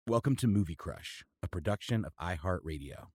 Welcome to Movie Crush, a production of iHeartRadio.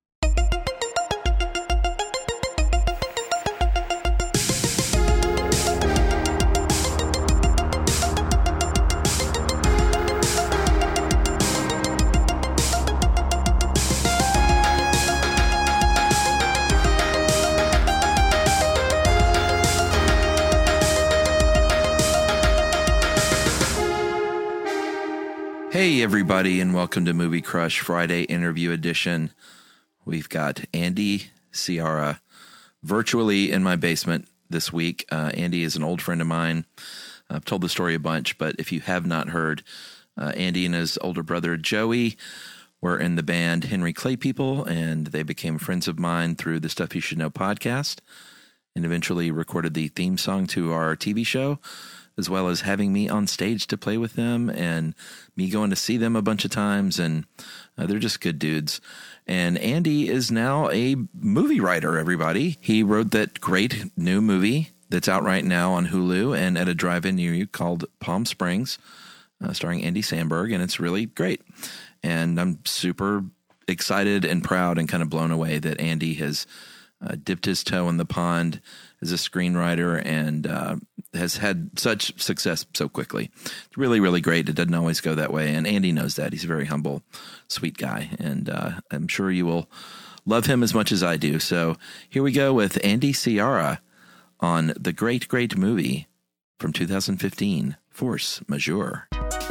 Hey, everybody, and welcome to Movie Crush Friday Interview Edition. We've got Andy Ciara virtually in my basement this week. Andy is an old friend of mine. I've told the story a bunch, but if you have not heard, Andy and his older brother Joey were in the band Henry Clay People, and they became friends of mine through the Stuff You Should Know podcast, and eventually recorded the theme song to our TV show, as well as having me on stage to play with them and me going to see them a bunch of times. And they're just good dudes. And Andy is now a movie writer, everybody. He wrote that great new movie that's out right now on Hulu and at a drive-in near you called Palm Springs, starring Andy Samberg. And it's really great. And I'm super excited and proud and kind of blown away that Andy has dipped his toe in the pond as a screenwriter and has had such success so quickly. It's really, really great. It doesn't always go that way. And Andy knows that. He's a very humble, sweet guy. And I'm sure you will love him as much as I do. So here we go with Andy Ciara on the great, great movie from 2015, Force Majeure.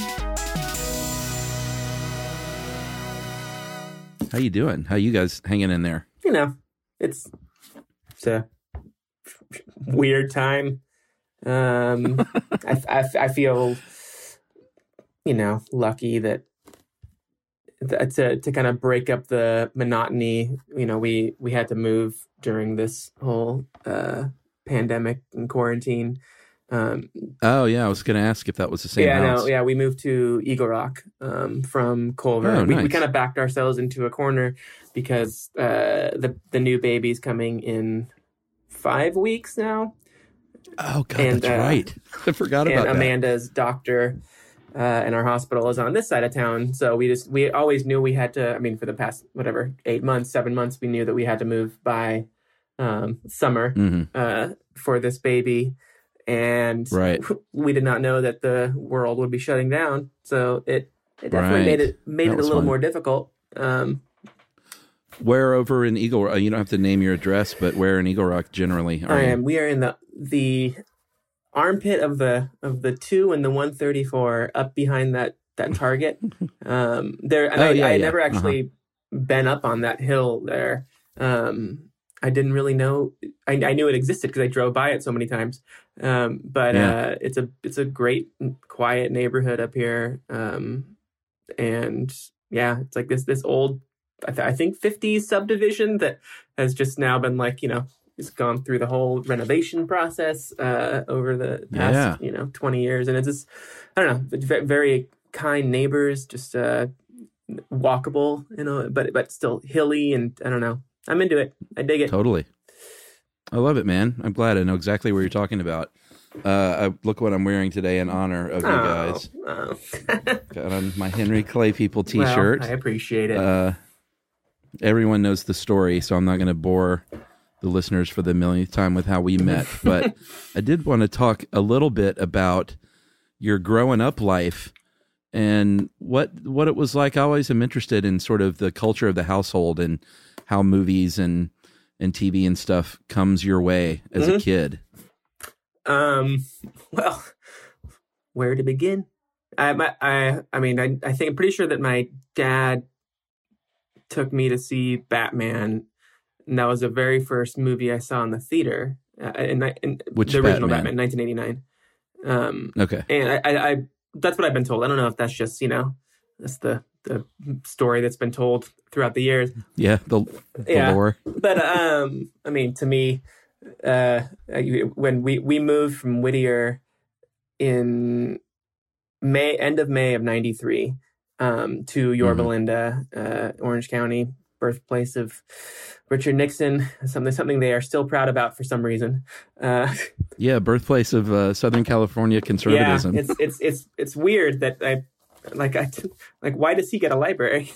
How you doing? How you guys hanging in there? You know, it's a weird time. I feel, lucky that to kind of break up the monotony. We had to move during this whole pandemic and quarantine. Oh yeah, I was going to ask if that was the same house. No, we moved to Eagle Rock from Culver. Oh, nice. We kind of backed ourselves into a corner because the new baby's coming in 5 weeks now. Oh God, and, that's right. I forgot about that. And Amanda's doctor in our hospital is on this side of town, so we always knew we had to. I mean, for the past 7 months, we knew that we had to move by summer for this baby. And we did not know that the world would be shutting down, so it definitely made it a little more difficult. Where over in Eagle Rock? You don't have to name your address, but where in Eagle Rock generally? We are in the armpit of the 2 and the 134, up behind that Target. I never actually been up on that hill there. I didn't really know. I knew it existed because I drove by it so many times. It's a great, quiet neighborhood up here. It's like this old, I think 50s subdivision that has just now been it's gone through the whole renovation process over the past 20 years, and it's just, I don't know, very kind neighbors, just walkable, but still hilly, and I don't know. I'm into it. I dig it. Totally. I love it, man. I'm glad I know exactly what you're talking about. Look what I'm wearing today in honor of you guys. Got on my Henry Clay People t-shirt. Well, I appreciate it. Everyone knows the story, so I'm not going to bore the listeners for the millionth time with how we met. But I did want to talk a little bit about your growing up life and what it was like. I always am interested in sort of the culture of the household and how movies and TV and stuff comes your way as a kid. Well, where to begin? I think I'm pretty sure that my dad took me to see Batman, and that was the very first movie I saw in the theater. Which the original Batman? 1989. Okay, and I that's what I've been told. I don't know if that's just that's the story that's been told throughout the years. Yeah, the lore. But to me, when we moved from Whittier in end of May of '93 to Yorba Linda, Orange County, birthplace of Richard Nixon, something they are still proud about for some reason. Birthplace of Southern California conservatism. Yeah, it's weird that like why does he get a library?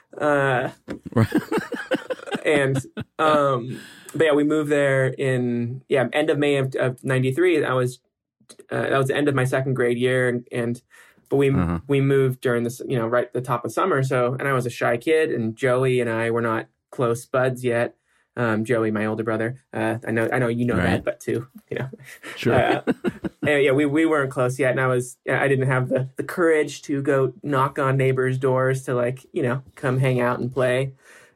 And but yeah, we moved there in end of May of 93. I was that was the end of my second grade year, but we moved during this, right at the top of summer. So, and I was a shy kid, and Joey and I were not close buds yet. Joey, my older brother, I know that, but too, Sure. We weren't close yet, and I didn't have the courage to go knock on neighbors' doors to come hang out and play.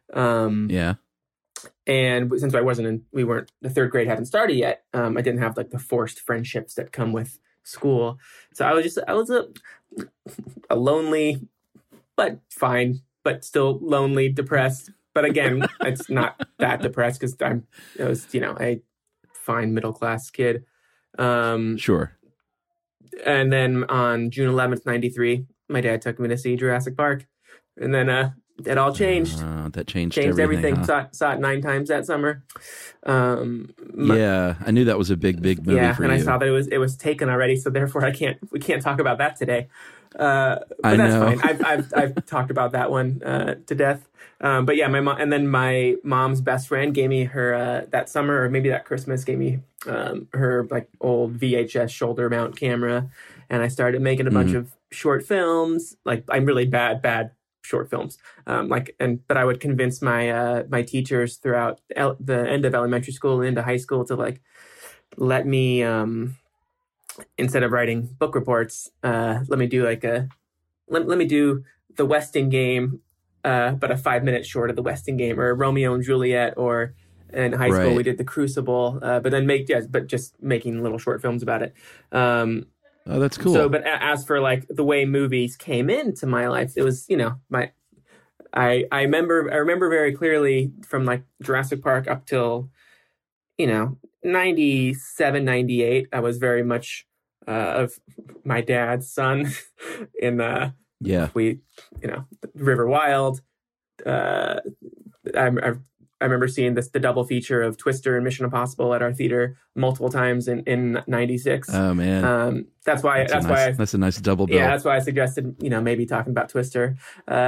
And since the third grade hadn't started yet, I didn't have the forced friendships that come with school. So I was a lonely, but fine, but still lonely, depressed. But again, it's not that depressed because I was a fine middle class kid. Sure. And then on June 11th, 93, my dad took me to see Jurassic Park, and then it all changed. That changed everything. Huh? Saw it 9 times that summer. I knew that was a big movie for you. Yeah, and I saw that it was taken already, so therefore we can't talk about that today. But that's fine. I've talked about that one to death. But yeah, my mom's best friend gave me her that summer, or maybe that Christmas, gave me her old VHS shoulder mount camera, and I started making a bunch of short films. I'm really bad short films. But I would convince my teachers throughout the end of elementary school and into high school to let me instead of writing book reports, let me do let me do the Westing game, but a 5-minute short of the Westing game, or Romeo and Juliet, or in high school we did The Crucible, but then just making little short films about it. Oh, that's cool. So, but as for the way movies came into my life, it was, I remember very clearly from Jurassic Park up till, 97, 98, I was very much of my dad's son in River Wild. I remember seeing the double feature of Twister and Mission Impossible at our theater multiple times in 96. Oh man. That's a nice double bill. Yeah, that's why I suggested, maybe talking about Twister.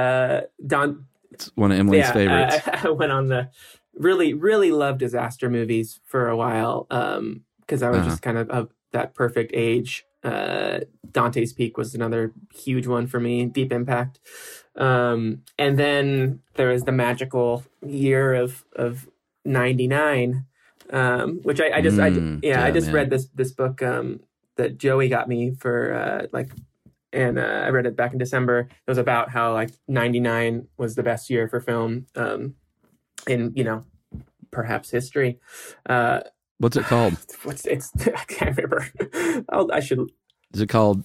It's one of Emily's favorites. I went on the really, really loved disaster movies for a while. Because I was just kind of that perfect age. Dante's Peak was another huge one for me. Deep Impact. And then there was the magical year of 99, which I just read this book that Joey got me for and I read it back in December. It was about how 99 was the best year for film in perhaps history. What's it called? I can't remember. Is it called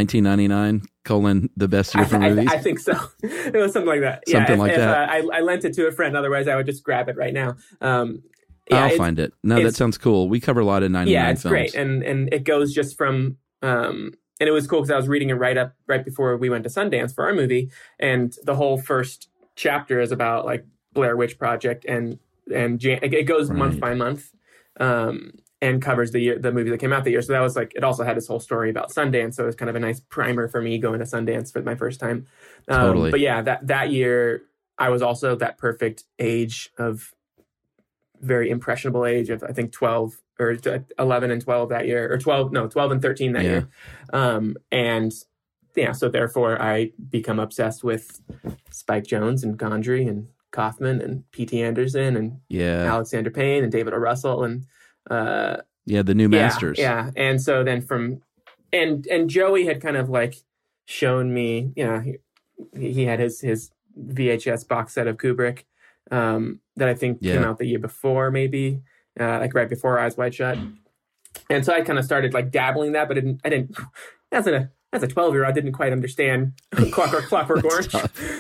1999 the best year for movies? I think so. It was something like that. I lent it to a friend. Otherwise, I would just grab it right now. I'll find it. No, that sounds cool. We cover a lot of 99 films. Yeah, it's films. great. And it goes just from... and it was cool because I was reading it right before we went to Sundance for our movie. And the whole first chapter is about Blair Witch Project. And it goes month by month. And covers the movie that came out that year. So that was it also had this whole story about Sundance. So it was kind of a nice primer for me going to Sundance for my first time. Totally. But yeah, that year I was also that perfect age of very impressionable age of, I think 12 or 11 and 12 that year, or 12 and 13 that year. And yeah, so therefore I become obsessed with Spike Jonze and Gondry and Kaufman and P.T. Anderson and Alexander Payne and David O. Russell and the new masters. Yeah. And so then and Joey had kind of shown me, he had his VHS box set of Kubrick that I think came out the year before, maybe right before Eyes Wide Shut. And so I kind of started dabbling that, but I didn't as a 12-year-old, I didn't quite understand Clockwork Orange.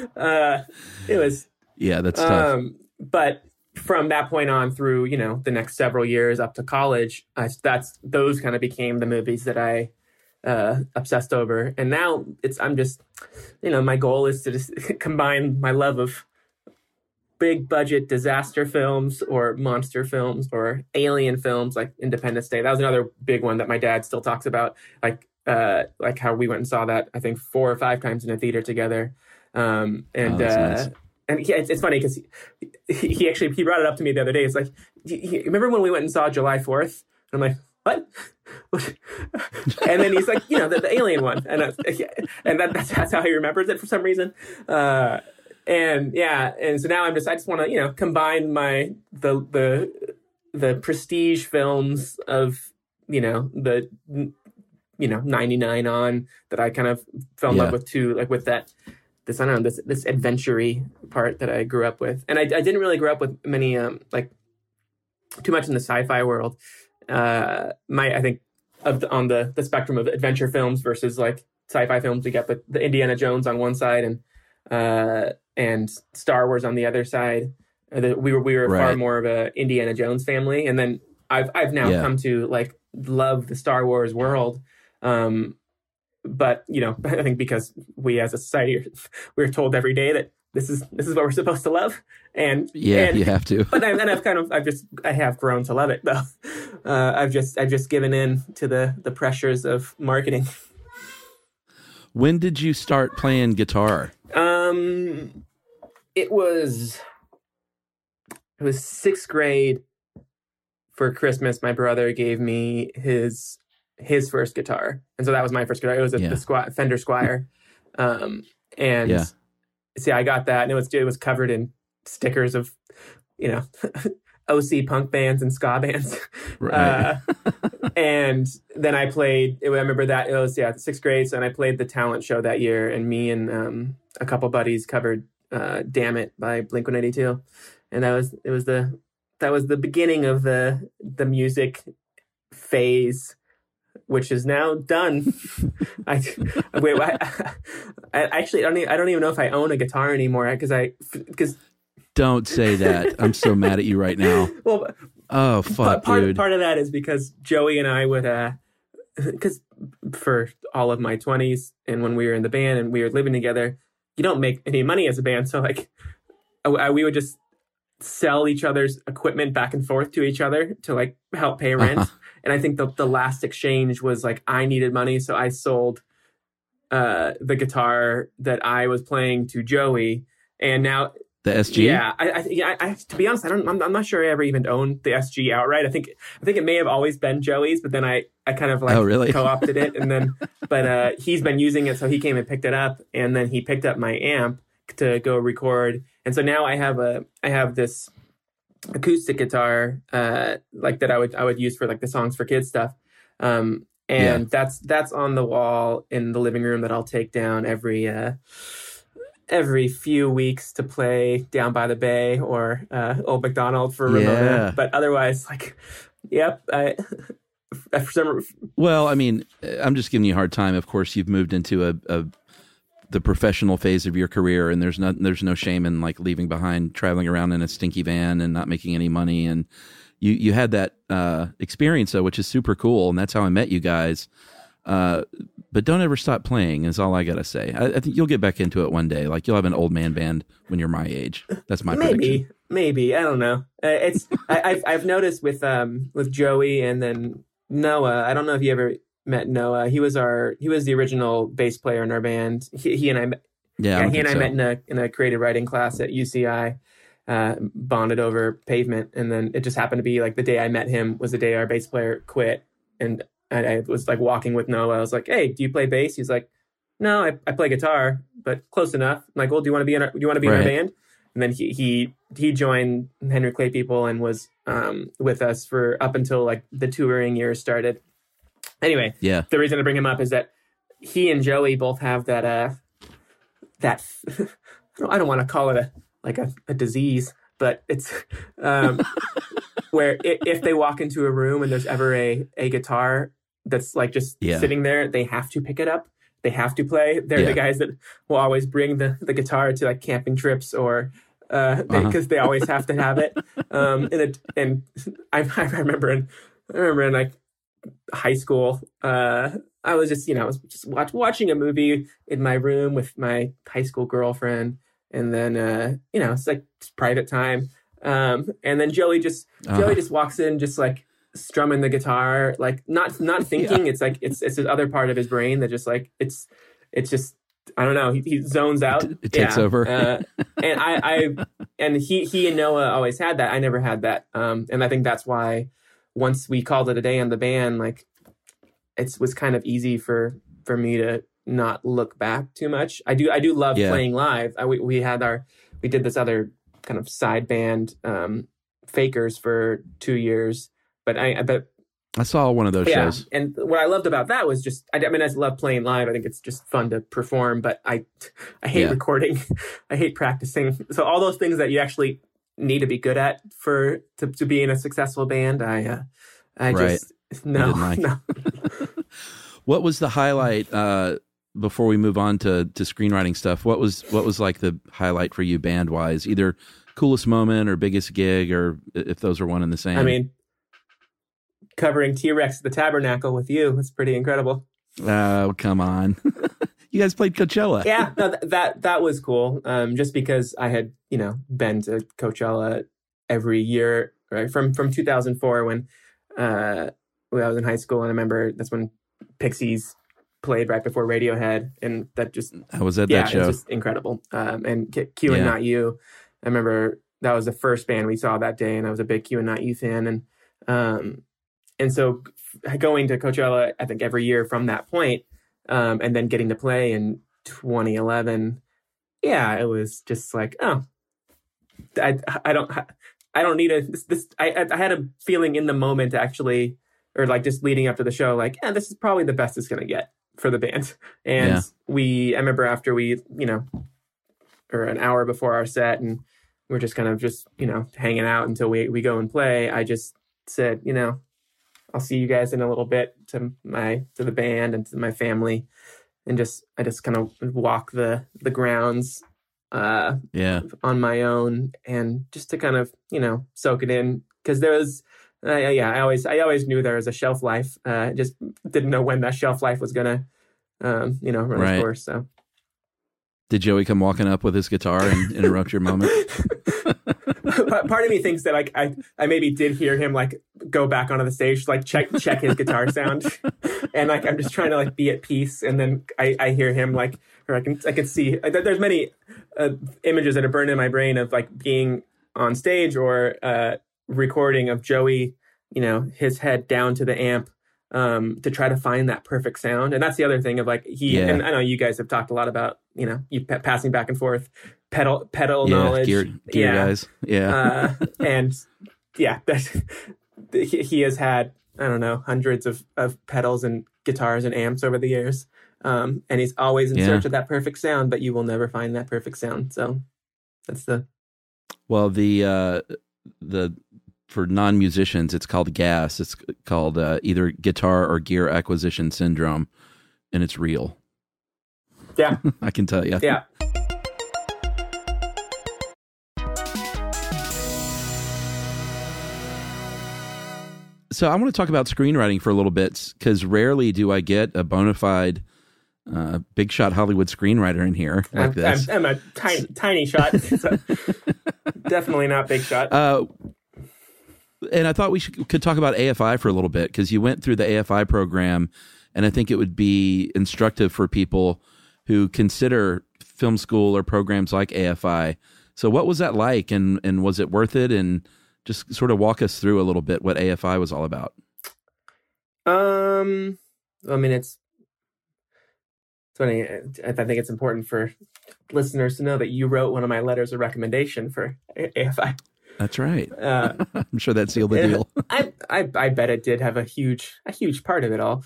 It was that's tough. But from that point on through, the next several years up to college, those kind of became the movies that I obsessed over. And now I'm just, my goal is to just combine my love of big budget disaster films or monster films or alien films like Independence Day. That was another big one that my dad still talks about. like how we went and saw that, I think 4 or 5 times in a theater together. Nice. And it's funny because he brought it up to me the other day. It's like, remember when we went and saw July 4th? And I'm like, what? And then he's like, the alien one. And that's how he remembers it for some reason. And so now I just want to, combine the prestige films of, the 99 on that I kind of fell in love with too, like with that, this, I don't know, this adventure-y part that I grew up with. And I didn't really grow up with many, like too much in the sci-fi world. I think on the spectrum of adventure films versus like sci-fi films, we got the Indiana Jones on one side and Star Wars on the other side. We were far more of a Indiana Jones family. And then I've now come to like love the Star Wars world. But, I think because we as a society, we're told every day that this is what we're supposed to love. And you have to. But I have grown to love it though. I've just given in to the pressures of marketing. When did you start playing guitar? It was 6th grade. For Christmas, my brother gave me his first guitar, and so that was my first guitar. It was the Fender Squier, see, I got that, and it was covered in stickers of, OC punk bands and ska bands, right. And then I played. I remember that it was the 6th grade, so and I played the talent show that year, and me and a couple buddies covered "Damn It" by Blink-182, and that was the beginning of the music phase, which is now done. I don't even know if I own a guitar anymore because don't say that. I'm so mad at you right now. Well, oh fuck, dude. Part of that is because Joey and I would because for all of my 20s and when we were in the band and we were living together, you don't make any money as a band, so like we would just sell each other's equipment back and forth to each other to like help pay rent. Uh-huh. And I think the last exchange was like I needed money, so I sold the guitar that I was playing to Joey, and now the SG. Yeah, I to be honest, I'm not sure I ever even owned the SG outright. I think it may have always been Joey's, but then I kind of like co-opted it, and then but he's been using it, so he came and picked it up, and then he picked up my amp to go record. And so now I have this acoustic guitar like that I would use for like the Songs for Kids stuff. That's on the wall in the living room that I'll take down every few weeks to play down by the bay or Old MacDonald for Ramona. But otherwise, like, yep. Well, I mean, I'm just giving you a hard time. Of course, you've moved into the professional phase of your career, and there's no shame in like leaving behind, traveling around in a stinky van and not making any money. And you had that experience though, which is super cool, and that's how I met you guys. But don't ever stop playing is all I gotta say. I think you'll get back into it one day. Like you'll have an old man band when you're my age. That's my prediction. Maybe I don't know. I've noticed with Joey and then Noah. I don't know if you ever met Noah. He was the original bass player in our band. He and I met in a creative writing class at UCI, bonded over Pavement, and then it just happened to be like the day I met him was the day our bass player quit, and I was like walking with Noah. I was like, "Hey, do you play bass?" He's like, "No, I play guitar, but close enough." I'm like, "Well, do you want to be in our band?" And then he joined Henry Clay People and was with us for up until like the touring years started. Anyway, the reason I bring him up is that he and Joey both have that I don't want to call it a disease, but it's where if they walk into a room and there's ever a guitar that's like just sitting there, they have to pick it up. They have to play. They're the guys that will always bring the guitar to like camping trips or because they always have to have it. And I remember in like high school, I was just watching a movie in my room with my high school girlfriend, and then it's like private time, and then Joey just walks in just like strumming the guitar, like not thinking. Yeah. It's like it's this other part of his brain that just like it's just I don't know. He zones out. It takes over. And he and Noah always had that. I never had that. And I think that's why once we called it a day on the band, like it was kind of easy for me to not look back too much. I do love playing live. We did this other kind of side band, Fakers, for 2 years, but I saw one of those shows. And what I loved about that was just, I love playing live. I think it's just fun to perform, but I hate recording. I hate practicing. So all those things that you actually need to be good at to be in a successful band, no. What was the highlight, before we move on to screenwriting stuff? What was like the highlight for you band wise, either coolest moment or biggest gig, or if those are one and the same? I mean, covering T-Rex at the Tabernacle with you. It's pretty incredible. Oh, come on. You guys played Coachella. Yeah, no, that was cool. Just because I had, been to Coachella every year, right? From 2004 when I was in high school, and I remember that's when Pixies played right before Radiohead, and that just... I was at that show. It was just incredible. And Q and Not You, I remember that was the first band we saw that day, and I was a big Q and Not You fan, and so going to Coachella, I think every year from that point, and then getting to play in 2011, it was just like, oh, I don't need this. I had a feeling in the moment actually, or like just leading up to the show, like, this is probably the best it's going to get for the band. And I remember after we, or an hour before our set, and we're just kind of hanging out until we go and play. I just said, I'll see you guys in a little bit to the band and to my family, and I just kind of walk the grounds on my own, and just to kind of soak it in, because there was I always knew there was a shelf life. Just didn't know when that shelf life was gonna run its course. So did Joey come walking up with his guitar and interrupt your moment? Part of me thinks that like I maybe did hear him like go back onto the stage to like check his guitar sound, and like I'm just trying to like be at peace, and then I hear him like, or I can see there's many images that are burned in my brain of like being on stage or recording of Joey, his head down to the amp to try to find that perfect sound. And that's the other thing of like and I know you guys have talked a lot about you passing back and forth pedal knowledge, gear guys, and he has had, I don't know, hundreds of pedals and guitars and amps over the years, and he's always in search of that perfect sound, but you will never find that perfect sound. So that's the for non-musicians, it's called GAS. It's called either guitar or gear acquisition syndrome, and it's real. Yeah. I can tell you. Yeah. So I want to talk about screenwriting for a little bit, because rarely do I get a bona fide big shot Hollywood screenwriter in here like this. I'm a tiny shot. So definitely not big shot. And I thought we could talk about AFI for a little bit, because you went through the AFI program, and I think it would be instructive for people who consider film school or programs like AFI. So what was that like, and was it worth it? And just sort of walk us through a little bit what AFI was all about. I mean, it's funny. I think it's important for listeners to know that you wrote one of my letters of recommendation for AFI. That's right. I'm sure that sealed the deal. I bet it did have a huge part of it all.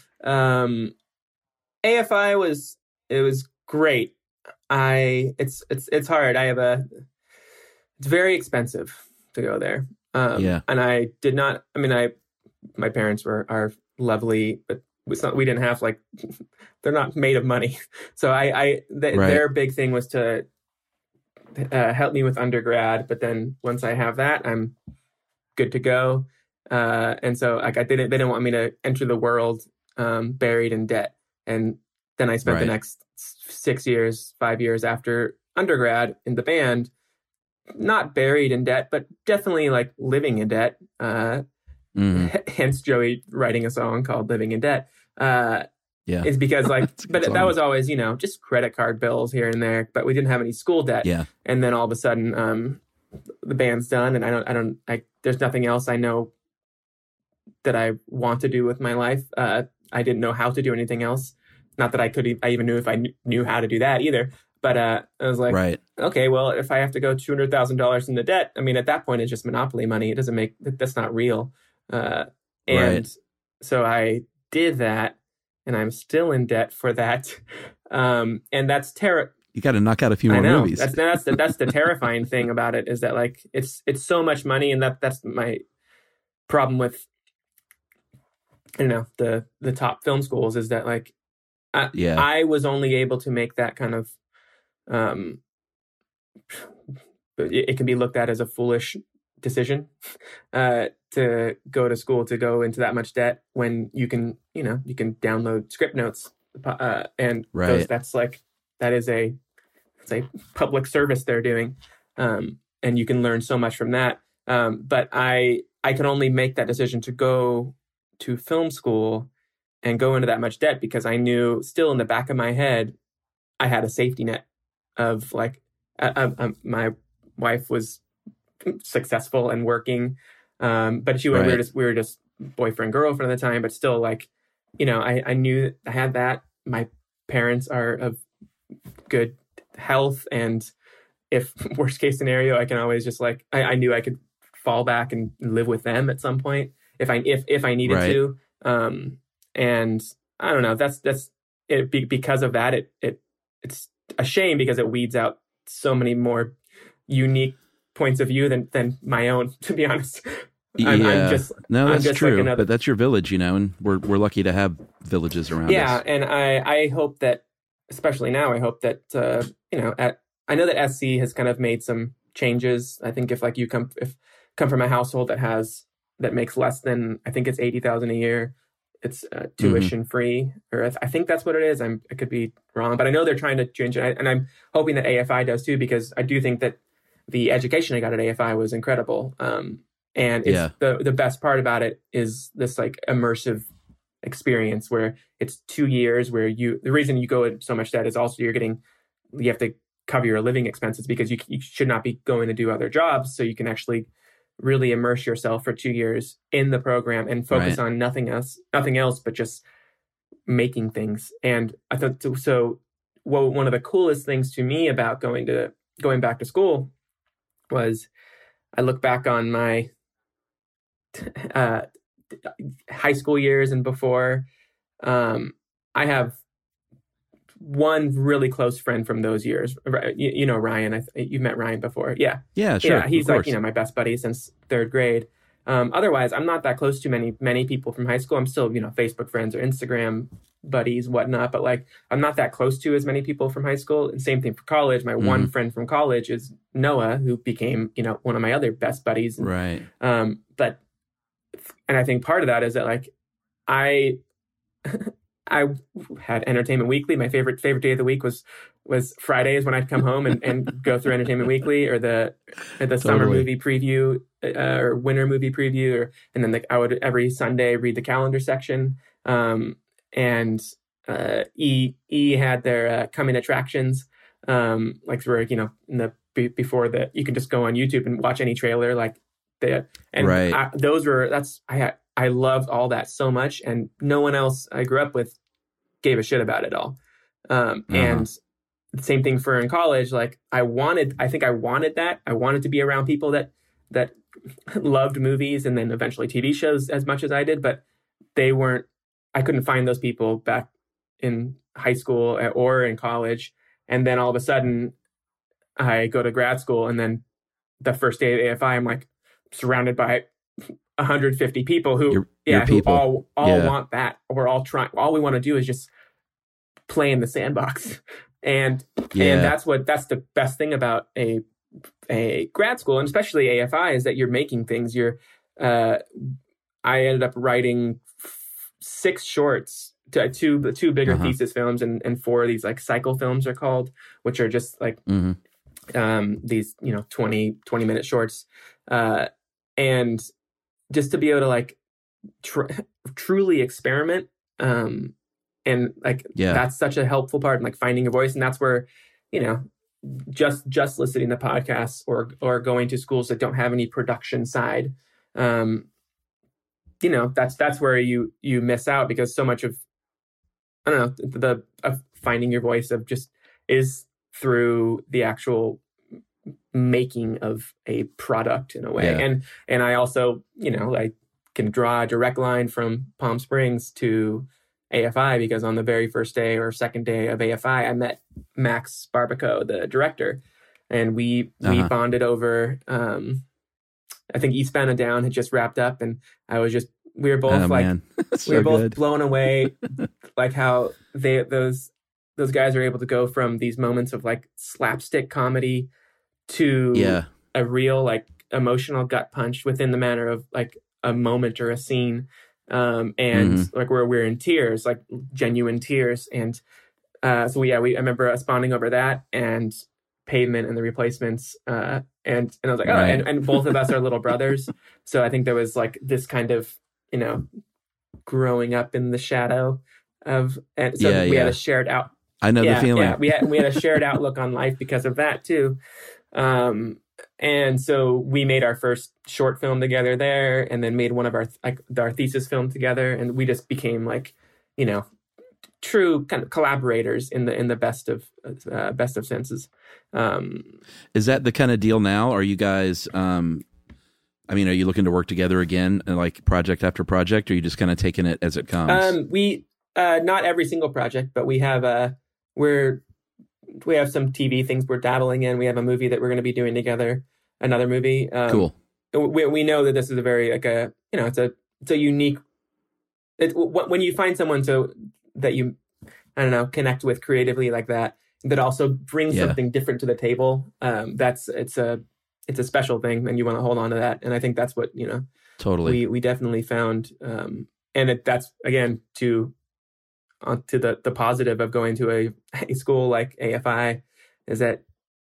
AFI was great. It's hard. It's very expensive to go there. And I did not. I mean, my parents are lovely, but we didn't have like, they're not made of money. So their big thing was to help me with undergrad. But then once I have that, I'm good to go. And so like they didn't want me to enter the world buried in debt. And then I spent the next 5 years after undergrad in the band, not buried in debt, but definitely like living in debt. hence Joey writing a song called Living in Debt, yeah, is because like, but song. that was always, you know, just credit card bills here and there, but we didn't have any school debt. Yeah. And then all of a sudden, the band's done and there's nothing else I know that I want to do with my life. I didn't know how to do anything else. Not that I even knew if I knew how to do that either. But I was like, right. Okay, well, if I have to go $200,000 in the debt, I mean, at that point, it's just monopoly money. It doesn't that's not real. And so I did that, and I'm still in debt for that. And that's terrible. You got to knock out a few more movies. That's the terrifying thing about it, is that like it's so much money, and that's my problem with, you know, the top film schools, is that like I was only able to make that kind of it can be looked at as a foolish decision to go to school, to go into that much debt, when you can download script notes, and that is a public service they're doing, and you can learn so much from that. But I can only make that decision to go to film school and go into that much debt because I knew still in the back of my head I had a safety net of like my wife was successful and working, but we were just boyfriend girlfriend at the time, but still, like, you know, I knew I had that. My parents are of good health, and if worst case scenario, I can always just like I knew I could fall back and live with them at some point if I needed to. And I don't know, that's it. Because of that, it's a shame because it weeds out so many more unique points of view than my own, to be honest. That's true. But that's your village, you know, and we're lucky to have villages around us. Yeah, and I hope that, especially now, I hope that I know that SC has kind of made some changes. I think if like you come from a household that makes less than, I think it's $80,000 a year, it's tuition free, or I think that's what it is. I could be wrong, but I know they're trying to change it, and I'm hoping that AFI does too, because I do think that the education I got at AFI was incredible. And it's the best part about it is this like immersive experience where it's 2 years where the reason you go in so much debt is also you have to cover your living expenses, because you should not be going to do other jobs. So you can actually really immerse yourself for 2 years in the program and focus on nothing else, but just making things. And I thought one of the coolest things to me about going back to school was I look back on my high school years and before. I have one really close friend from those years. You know Ryan. You've met Ryan before. Yeah, sure. Yeah, he's like, my best buddy since third grade. Otherwise, I'm not that close to many people from high school. I'm still, Facebook friends or Instagram buddies, whatnot. But like, I'm not that close to as many people from high school. And same thing for college. My one friend from college is Noah, who became, one of my other best buddies. Right. And I think part of that is that like, I had Entertainment Weekly. My favorite day of the week was Fridays when I'd come home and go through Entertainment Weekly or the summer movie preview or winter movie preview, and then I would every Sunday read the calendar section. And E had their coming attractions, like where before that you can just go on YouTube and watch any trailer I loved all that so much, and no one else I grew up with gave a shit about it all. And the same thing for in college. Like I think I wanted that. I wanted to be around people that loved movies and then eventually TV shows as much as I did, but I couldn't find those people back in high school or in college. And then all of a sudden I go to grad school, and then the first day at AFI, I'm like surrounded by 150 people who all want that. We're all trying. All we want to do is just play in the sandbox, and that's the best thing about a grad school, and especially AFI, is that you're making things. I ended up writing 6 shorts, two bigger thesis films, and 4 of these like cycle films are called, which are just like these 20-minute shorts, and just to be able to like truly experiment. And like, that's such a helpful part in like finding your voice. And that's where, just listening to podcasts or going to schools that don't have any production side, that's where you miss out, because so much of, I don't know, of finding your voice of just is through the actual making of a product in a way. Yeah. And I also, I can draw a direct line from Palm Springs to AFI, because on the very first day or second day of AFI, I met Max Barbaco, the director, and we bonded over, I think Eastbound and Down had just wrapped up, and we were both we were both blown away, like how those guys are able to go from these moments of like slapstick comedy to a real like emotional gut punch within the matter of like a moment or a scene. Like where we're in tears, like genuine tears. And I remember us bonding over that and Pavement and the Replacements. And I was like, and both of us are little brothers. So I think there was like this kind of, growing up in the shadow of, and so we had a shared out. I know the feeling. Yeah, we had a shared outlook on life because of that too. And so we made our first short film together there, and then made one of our thesis film together, and we just became like, true kind of collaborators in the best of senses. Is that the kind of deal now? Are you guys? Are you looking to work together again, like project after project, or are you just kind of taking it as it comes? We not every single project, but we have we have some TV things we're dabbling in. We have a movie that we're going to be doing together, another movie. Cool. We know that this is a very like a it's a unique. When you find someone that you connect with creatively like that also brings something different to the table. It's a special thing, and you want to hold on to that. And I think that's what totally we definitely found. And that's again to the positive of going to a school like AFI is that,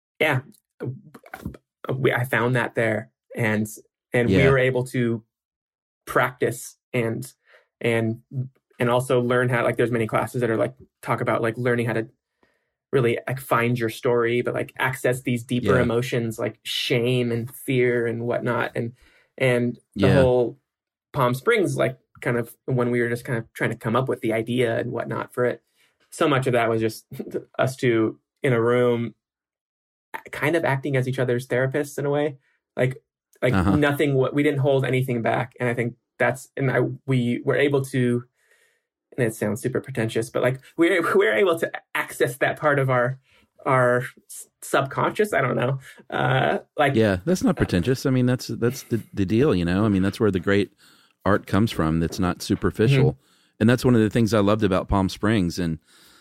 I found that there, and we were able to practice and also learn how, like, there's many classes that are like talk about like learning how to really like find your story, but like access these deeper emotions like shame and fear and whatnot. And the whole Palm Springs, like, kind of when we were just kind of trying to come up with the idea and whatnot for it, so much of that was just us two in a room kind of acting as each other's therapists in a way, like nothing, we didn't hold anything back. And I think we were able to, and it sounds super pretentious, but like we're able to access that part of our subconscious. I don't know. That's not pretentious. I mean, that's the deal, I mean, that's where the great art comes from. That's not superficial. And that's one of the things I loved about Palm Springs. And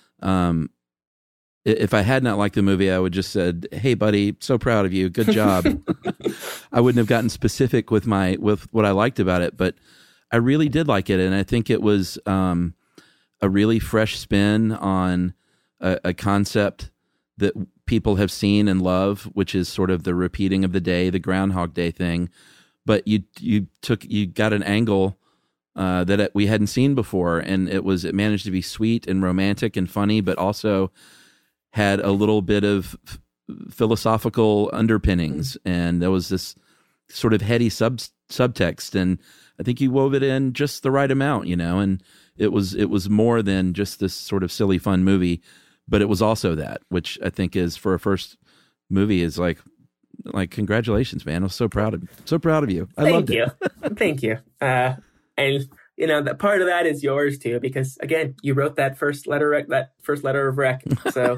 if I had not liked the movie, I would just said, "Hey buddy, so proud of you. Good job." I wouldn't have gotten specific with what I liked about it, but I really did like it. And I think it was a really fresh spin on a concept that people have seen and love, which is sort of the repeating of the day, the Groundhog Day thing. But you got an angle that we hadn't seen before, and it managed to be sweet and romantic and funny, but also had a little bit of philosophical underpinnings, and there was this sort of heady subtext, and I think you wove it in just the right amount, and it was more than just this sort of silly fun movie, but it was also that, which I think is, for a first movie, is like congratulations, man. I'm so proud of you. I loved it. Thank you. And that part of that is yours too, because again, you wrote that first letter of rec. So,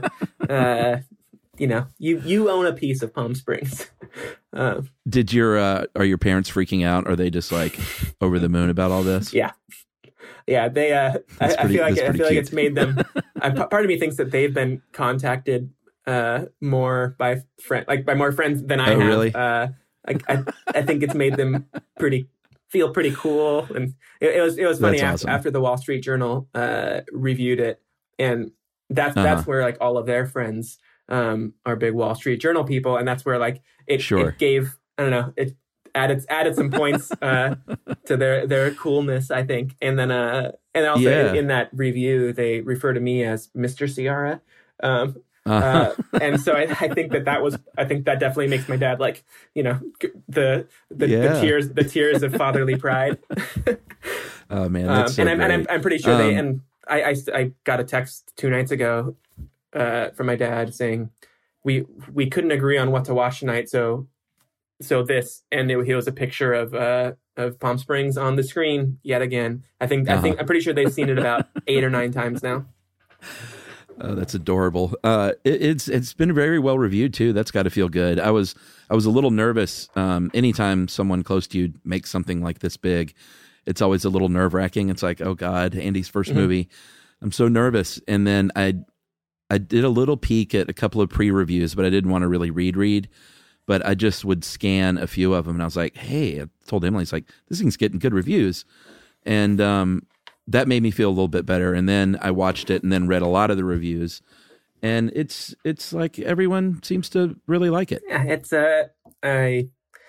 you own a piece of Palm Springs. Are your parents freaking out? Are they just like over the moon about all this? Yeah. They, I feel like it's made them, part of me thinks that they've been contacted more by more friends than I have. Really? I think it's made them feel pretty cool, and it was funny after the Wall Street Journal reviewed it, and that's where like all of their friends are big Wall Street Journal people, and that's where like it gave, I don't know, added some points to their coolness, I think. And then and also in that review they refer to me as Mr. Ciara. And so I think that definitely makes my dad like, the tears of fatherly pride. Oh man, that's so and I'm pretty sure I got a text 2 nights ago from my dad saying we couldn't agree on what to watch tonight, so this, and it was a picture of Palm Springs on the screen yet again. I'm pretty sure they've seen it about 8 or 9 times now. Oh, that's adorable. It's been very well reviewed too. That's got to feel good. I was a little nervous. Anytime someone close to you makes something like this big, it's always a little nerve wracking. It's like, oh God, Andy's first movie. I'm so nervous. And then I did a little peek at a couple of pre-reviews, but I didn't want to really read. But I just would scan a few of them, and I was like, hey, I told Emily, it's like, this thing's getting good reviews. And that made me feel a little bit better. And then I watched it and then read a lot of the reviews. And it's like everyone seems to really like it. Yeah, I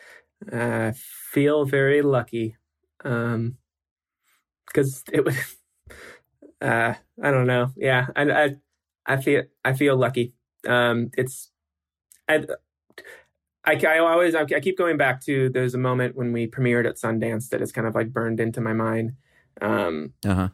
feel very lucky. Because it was, I don't know. Yeah, I feel lucky. I keep going back to, there's a moment when we premiered at Sundance that is kind of like burned into my mind. And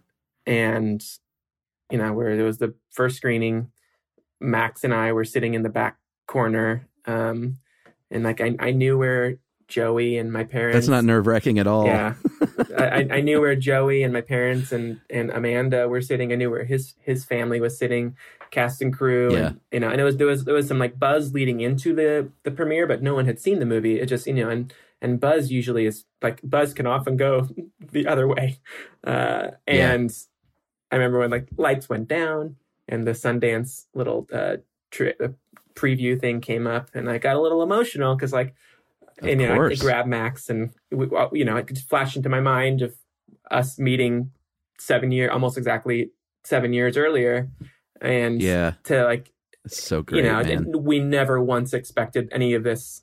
where it was the first screening, Max and I were sitting in the back corner, and like I knew where Joey and my parents. That's not nerve-wracking at all. Yeah, I knew where Joey and my parents and Amanda were sitting. I knew where his family was sitting, cast and crew. Yeah. And there was some like buzz leading into the premiere, but no one had seen the movie. It just and buzz usually is like, buzz can often go the other way. And I remember when like lights went down and the Sundance little preview thing came up, and I got a little emotional because like, I grabbed Max, and it could flash into my mind of us meeting almost exactly 7 years earlier, and to like, it's so great, man. We never once expected any of this.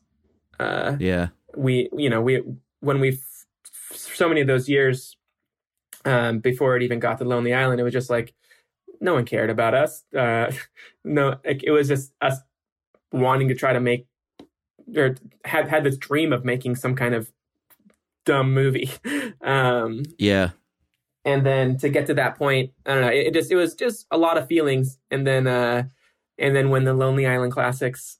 So many of those years before it even got to Lonely Island, it was just like no one cared about us. It was just us wanting to try to make, or had this dream of making some kind of dumb movie. And then to get to that point, I don't know, it was just a lot of feelings. And then when the Lonely Island Classics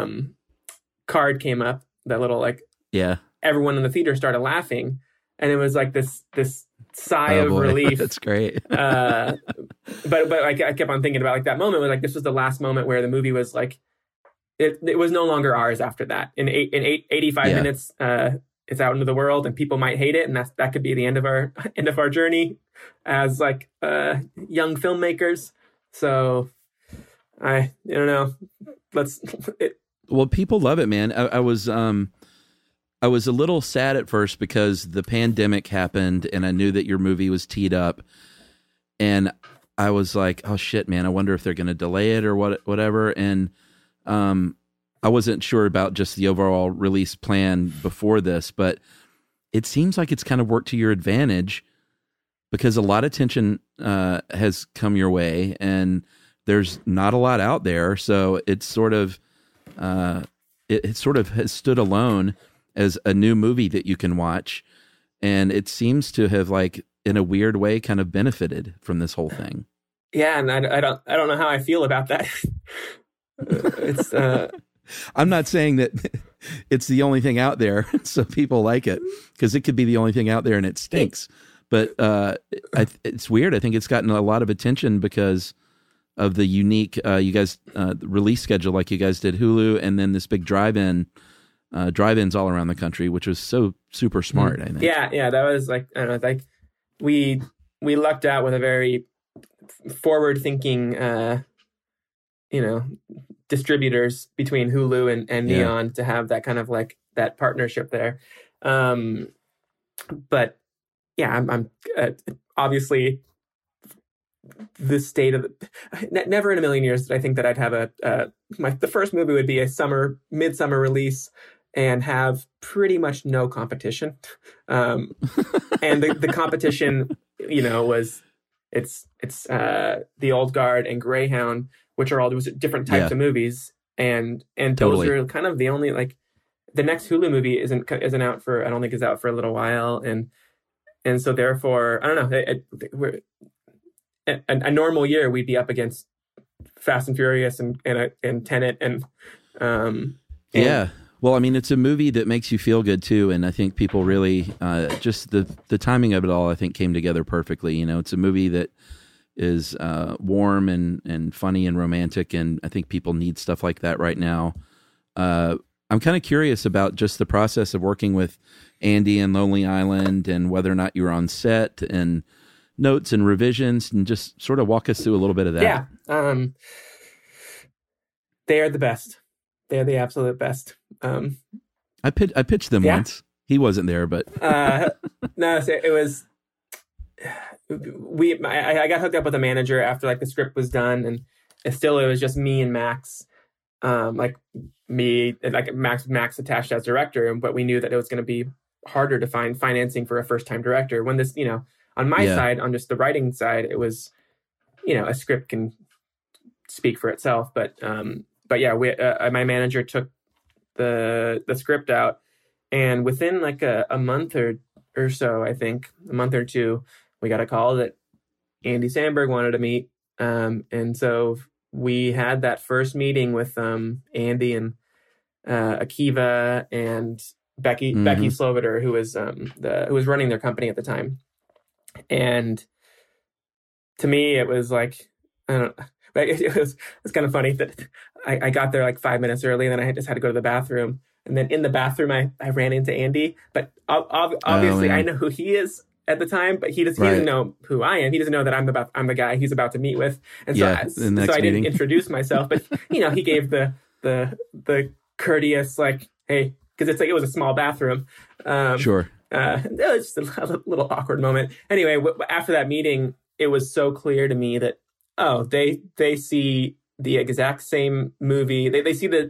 card came up, that little like, everyone in the theater started laughing, and it was like this sigh of relief. That's great. But I kept on thinking about like that moment was like, this was the last moment where the movie was like, it was no longer ours after that. In 85 minutes, it's out into the world, and people might hate it, and that could be the end of our journey as like young filmmakers. So I don't know. Well, people love it, man. I was a little sad at first because the pandemic happened, and I knew that your movie was teed up, and I was like, oh shit, man, I wonder if they're going to delay it or whatever. And I wasn't sure about just the overall release plan before this, but it seems like it's kind of worked to your advantage because a lot of attention has come your way, and there's not a lot out there. So it's sort of it sort of has stood alone as a new movie that you can watch, and it seems to have, like, in a weird way, kind of benefited from this whole thing. Yeah, and I don't know how I feel about that. It's I'm not saying that it's the only thing out there, so people like it, because it could be the only thing out there and it stinks. But it's weird. I think it's gotten a lot of attention because of the unique you guys release schedule, like you guys did Hulu, and then this big drive-ins all around the country, which was so super smart. I think. Yeah, that was like, I don't know, like we lucked out with a very forward-thinking, distributors between Hulu and Neon to have that kind of like that partnership there. But yeah, I'm obviously the state of never in a million years did I think that I'd have the first movie would be a midsummer release, and have pretty much no competition. And the competition, was it's The Old Guard and Greyhound, which are all those different types of movies. And those are kind of the only, like, the next Hulu movie isn't out for, I don't think is out for a little while. And so therefore, I don't know, we're a normal year, we'd be up against Fast and Furious and Tenet and yeah. Well, I mean, it's a movie that makes you feel good too, and I think people really just the timing of it all, I think, came together perfectly. It's a movie that is warm and funny and romantic, and I think people need stuff like that right now. I'm kind of curious about just the process of working with Andy and Lonely Island, and whether or not you were on set, and notes and revisions, and just sort of walk us through a little bit of that. Yeah, they are the best. They're the absolute best. I pitched them once. He wasn't there, but no, it was. I got hooked up with a manager after, like, the script was done, and it was just me and Max, like me and like Max attached as director, but we knew that it was going to be harder to find financing for a first time director. When this, on my side, on just the writing side, it was, a script can speak for itself, but yeah, my manager took the script out, and within like a month or so, I think a month or two, we got a call that Andy Samberg wanted to meet. And so we had that first meeting with Andy and Akiva and Becky Sloviter, who was running their company at the time. And to me, it was like, I don't know. It was kind of funny that I got there like 5 minutes early, and then I just had to go to the bathroom. And then in the bathroom, I ran into Andy. But obviously, I know who he is at the time, but he doesn't know who I am. He doesn't know that I'm the guy he's about to meet with. And so I didn't introduce myself. But he gave the courteous, like, hey, because it was a small bathroom. Sure. It was just a little awkward moment. Anyway, after that meeting, it was so clear to me that, they see the exact same movie. They see they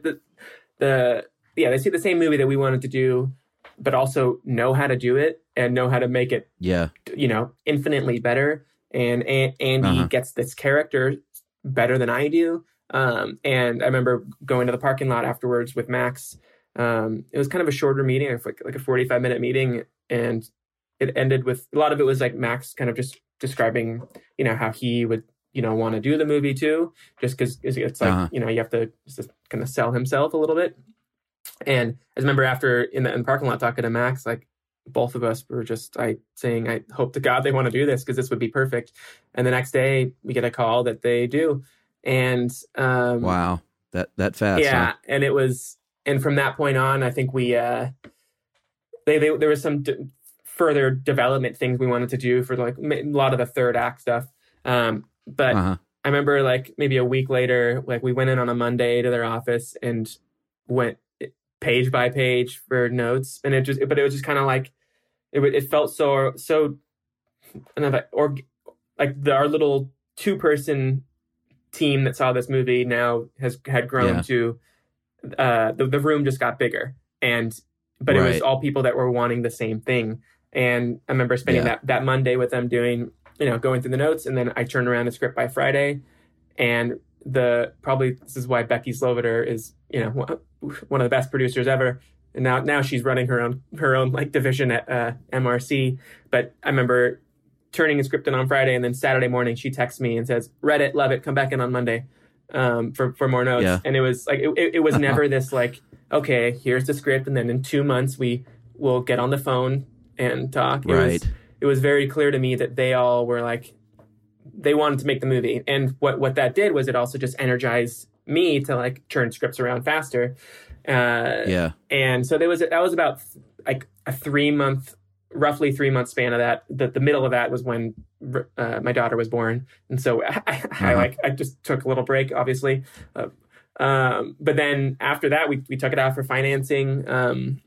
see the same movie that we wanted to do, but also know how to do it and know how to make it, infinitely better. And Andy gets this character better than I do. And I remember going to the parking lot afterwards with Max. It was kind of a shorter meeting, like a 45-minute meeting, and it ended with, a lot of it was like Max kind of just describing, how he would, want to do the movie too, just because it's like, you have to just kind of sell himself a little bit. And I remember after in the parking lot talking to Max, like, both of us were just saying, I hope to God they want to do this, because this would be perfect. And the next day we get a call that they do. And wow, that fast. Yeah. Huh? And it was, and from that point on, I think we there was some further development things we wanted to do for like a lot of the third act stuff. But I remember like maybe a week later, like we went in on a Monday to their office and went page by page for notes. And it was just kind of like, it felt so, or like our little 2-person team that saw this movie now had grown to, the room just got bigger, but it was all people that were wanting the same thing. And I remember spending that Monday with them doing, going through the notes, and then I turned around the script by Friday. And this is why Becky Sloviter is, one of the best producers ever. And now she's running her own like division at MRC. But I remember turning a script in on Friday, and then Saturday morning she texts me and says, "Read it, love it, come back in on Monday for more notes." Yeah. And it was like it was never this like, okay, here's the script, and then in 2 months we will get on the phone and talk. It was very clear to me that they all were like, they wanted to make the movie. And what that did was it also just energized me to like turn scripts around faster. And so that was about like a roughly 3 month span of that. The middle of that was when my daughter was born. And so I just took a little break, obviously. But then after that, we took it out for financing,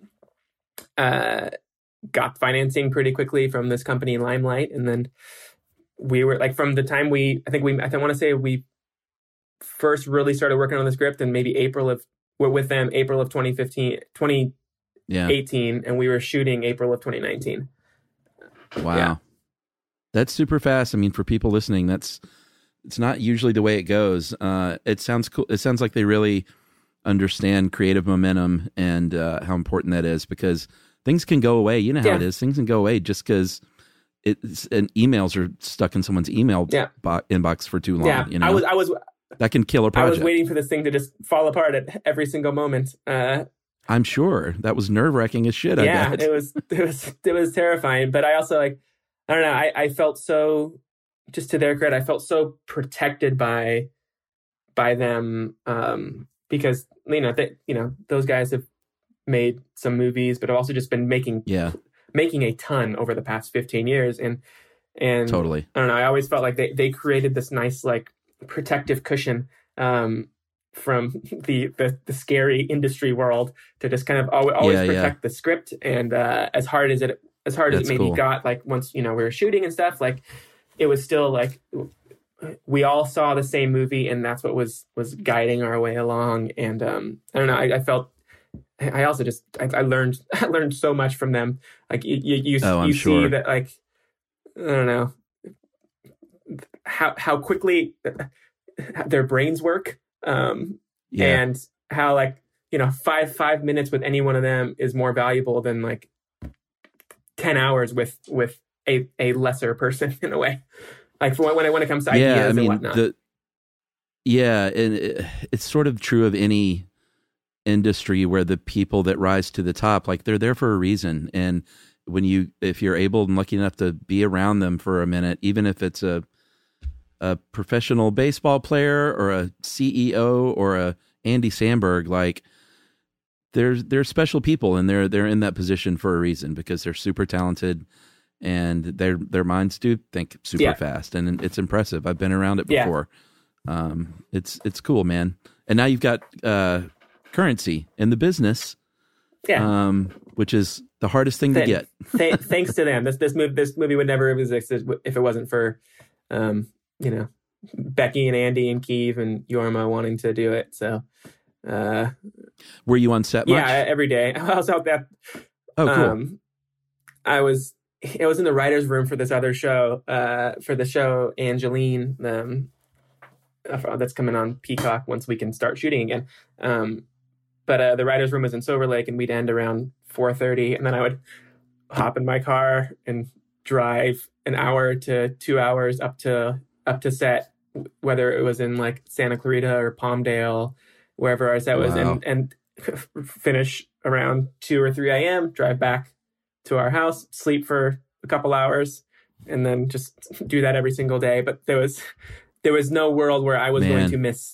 got financing pretty quickly from this company, Limelight. And then we were like, from the time I want to say we first really started working on the script, and maybe April of 2015, 2018, and we were shooting April of 2019. Wow. Yeah. That's super fast. I mean, for people listening, it's not usually the way it goes. It sounds cool. It sounds like they really understand creative momentum and how important that is, because things can go away. You know how it is. Things can go away just because emails are stuck in someone's email inbox for too long. Yeah, you know? That can kill a project. I was waiting for this thing to just fall apart at every single moment. I'm sure that was nerve-wracking as shit. Yeah, I bet. it was terrifying. But I also, like, I don't know. I felt so, just to their credit, I felt so protected by them, because those guys have made some movies, but have also just been making a ton over the past 15 years, and totally. I don't know. I always felt like they created this nice, like, protective cushion from the scary industry world to just kind of always protect the script. And as hard as it maybe got, like, once we were shooting and stuff, like, it was still like we all saw the same movie, and that's what was guiding our way along. And I don't know. I felt. I also just I learned so much from them. Like you see that, like, I don't know how quickly their brains work, and how, like, 5 minutes with any one of them is more valuable than, like, 10 hours with a lesser person, in a way. Like, for when it comes to ideas and whatnot. And it's sort of true of any industry where the people that rise to the top, like, they're there for a reason. And if you're able and lucky enough to be around them for a minute, even if it's a professional baseball player or a CEO or a Andy Samberg, like, they're special people, and they're in that position for a reason, because they're super talented and their minds do think super fast, and it's impressive. I've been around it before. It's cool, man. And now you've got currency in the business, which is the hardest thing to get. Thanks to them, this movie would never have existed if it wasn't for Becky and Andy and Keeve and Jorma wanting to do it. So were you on set much? Yeah, every day. I was out there. Oh, cool. I was in the writer's room for this other show, for the show Angeline, that's coming on Peacock once we can start shooting again. But the writer's room was in Silver Lake, and we'd end around 4:30, and then I would hop in my car and drive an hour to 2 hours up to set, whether it was in, like, Santa Clarita or Palmdale, wherever our set was, and finish around 2 or 3 a.m., drive back to our house, sleep for a couple hours, and then just do that every single day. But there was no world where I was going to miss,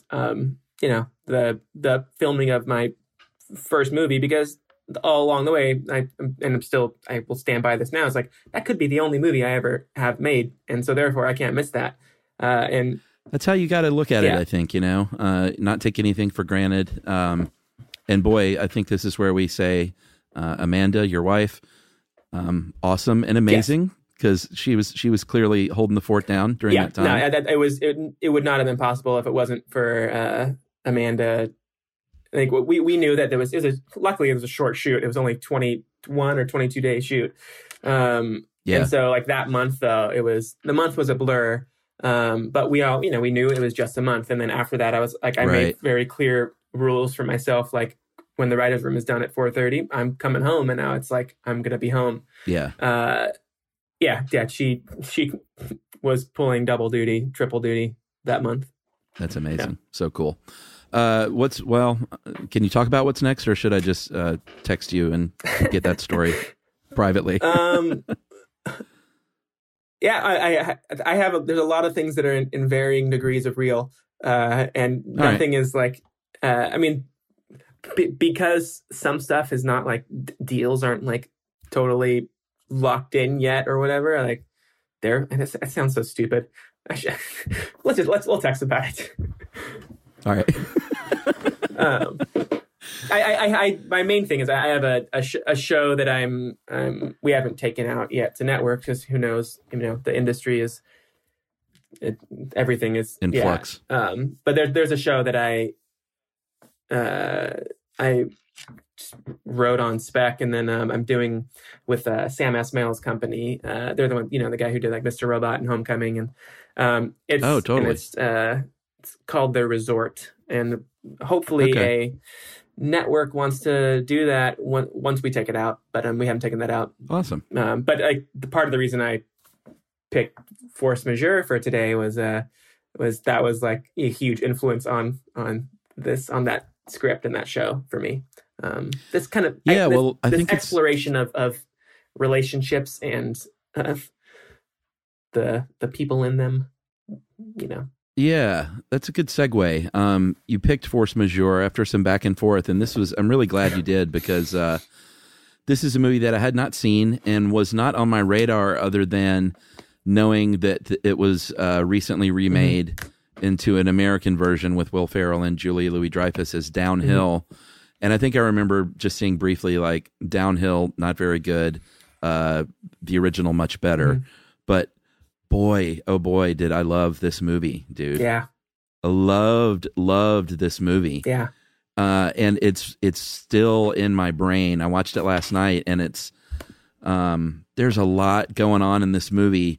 the filming of my first movie, because all along the way, I will stand by this now. It's like, that could be the only movie I ever have made, and so therefore I can't miss that. And that's how you got to look at it, I think, not take anything for granted. And boy, I think this is where we say, Amanda, your wife, awesome and amazing, because she was clearly holding the fort down during that time. No, it would not have been possible if it wasn't for Amanda. I think we knew that luckily it was a short shoot. It was only 21 or 22 day shoot. And so, like, that month, though, the month was a blur. But we all, we knew it was just a month. And then after that, I was like, I made very clear rules for myself. Like, when the writer's room is done at 4:30, I'm coming home. And now it's like, I'm going to be home. Yeah. She was pulling double duty, triple duty that month. That's amazing. Yeah. So cool. Can you talk about what's next, or should I just text you and get that story privately? I have. There's a lot of things that are in varying degrees of real, and nothing is like. Because some stuff is not, like, deals aren't, like, totally locked in yet or whatever. Like, and it sounds so stupid. We'll text about it. All right. My main thing is I have a show that we haven't taken out yet to network, because who knows, the industry is, everything is in flux. But there's a show that wrote on spec, and then I'm doing with Sam Esmail's company. They're the one, the guy who did like Mr. Robot and Homecoming, and it's called The Resort, and hopefully a network wants to do that once we take it out, but we haven't taken that out. Awesome. But the part of the reason I picked Force Majeure for today was like a huge influence on that script and that show for me. This kind of I think exploration of relationships and the people in them, Yeah, that's a good segue. You picked Force Majeure after some back and forth, and I'm really glad you did, because this is a movie that I had not seen and was not on my radar, other than knowing that it was recently remade into an American version with Will Ferrell and Julia Louis-Dreyfus as Downhill. And I think I remember just seeing briefly, like, Downhill, not very good, the original much better. But boy, oh boy, did I love this movie, dude. Yeah. I loved this movie. Yeah. And it's still in my brain. I watched it last night, and it's there's a lot going on in this movie,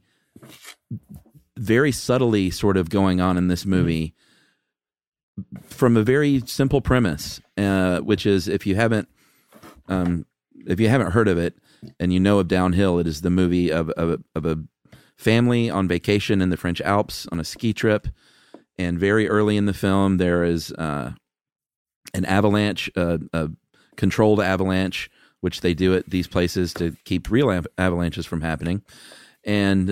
very subtly sort of going on in this movie, from a very simple premise, which is, if you haven't heard of it and you know of Downhill, it is the movie of a family on vacation in the French Alps on a ski trip, and very early in the film there is an avalanche, a controlled avalanche, which they do at these places to keep real avalanches from happening. And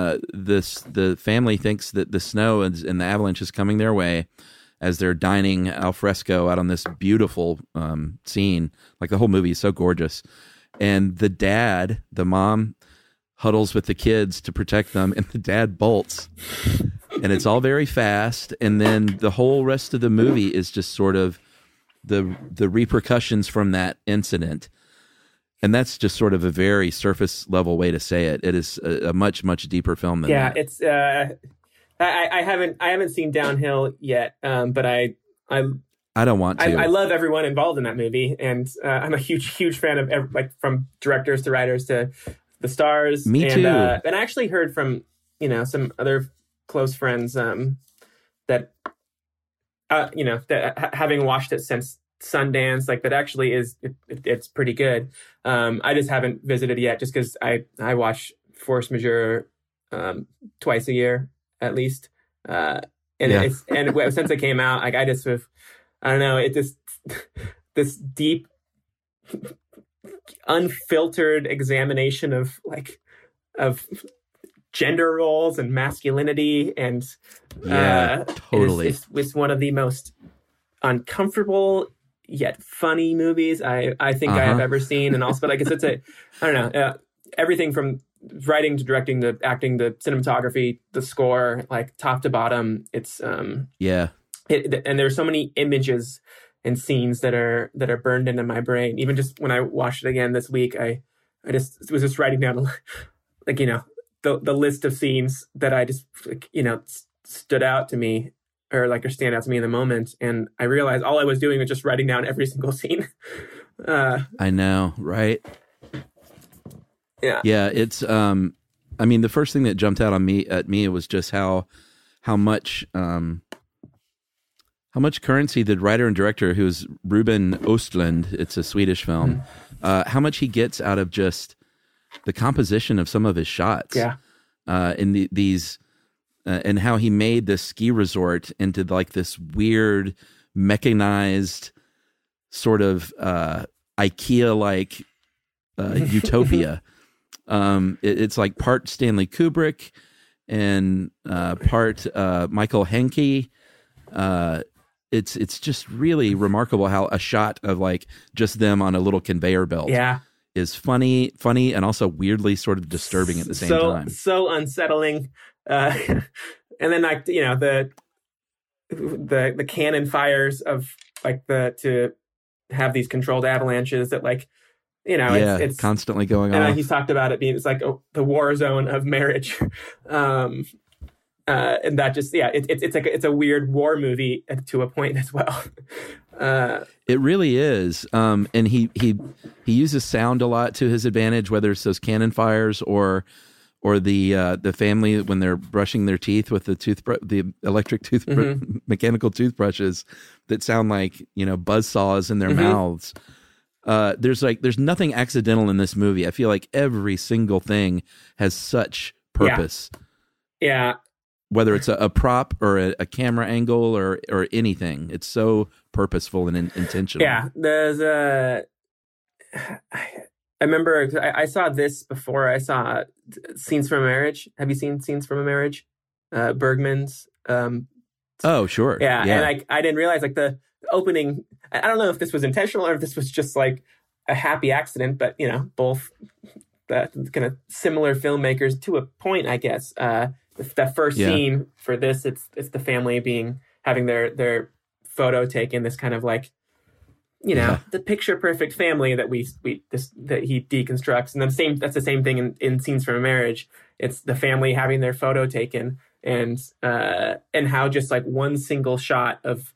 the family thinks that the snow and the avalanche is coming their way as they're dining al fresco out on this beautiful scene. Like, the whole movie is so gorgeous. And the mom huddles with the kids to protect them, and the dad bolts. And it's all very fast. And then the whole rest of the movie is just sort of the repercussions from that incident. And that's just sort of a very surface level way to say it. It is a much, much deeper film than that. It's I haven't seen Downhill yet, but I don't want to. I love everyone involved in that movie, and I'm a huge fan of from directors to writers to the stars. Me too. And I actually heard from some other close friends that having watched it since Sundance, like, that actually it's pretty good. I just haven't visited yet, just because I watch Force Majeure twice a year at least, since it came out, like, I just have, I don't know, it just this deep unfiltered examination of gender roles and masculinity, and totally it's one of the most uncomfortable yet funny movies I think I have ever seen. And also, but I guess it's I don't know, everything from writing to directing, the acting, the cinematography, the score, like, top to bottom, it's and there's so many images and scenes that are burned into my brain. Even just when I watched it again this week, I just was writing down, like, the list of scenes that I just, like, stood out to me, or like, or stand out to me in the moment. And I realized all I was doing was just writing down every single scene. I know, right? Yeah. Yeah. It's, I mean, the first thing that jumped out at me was just how much currency the writer and director, who's Ruben Östlund, it's a Swedish film, how much he gets out of just the composition of some of his shots. Yeah. In these, and how he made this ski resort into, like, this weird mechanized sort of IKEA-like utopia. It's like part Stanley Kubrick and part Michael Haneke. It's just really remarkable how a shot of, like, just them on a little conveyor belt is funny, and also weirdly sort of disturbing at the same time. So unsettling. And then, like, the cannon fires of, like, to have these controlled avalanches that, like, it's constantly going on. And he's talked about it being, it's like the war zone of marriage. I And that just, it's a weird war movie to a point as well. It really is. And he uses sound a lot to his advantage, whether it's those cannon fires or the family when they're brushing their teeth with the electric mechanical toothbrushes that sound like, buzz saws in their mouths. There's nothing accidental in this movie. I feel like every single thing has such purpose. Yeah. Whether it's a prop or a camera angle or anything, it's so purposeful and intentional. Yeah, there's I remember I saw this before. I saw Scenes from a Marriage. Have you seen Scenes from a Marriage? Bergman's. Oh, sure. Yeah, and I didn't realize like the opening. I don't know if this was intentional or if this was just like a happy accident, but both kind of similar filmmakers to a point, I guess. That first scene for this, it's the family having their photo taken. This kind of like, the picture perfect family that that he deconstructs, and then that's the same thing in Scenes from a Marriage. It's the family having their photo taken, and how just like one single shot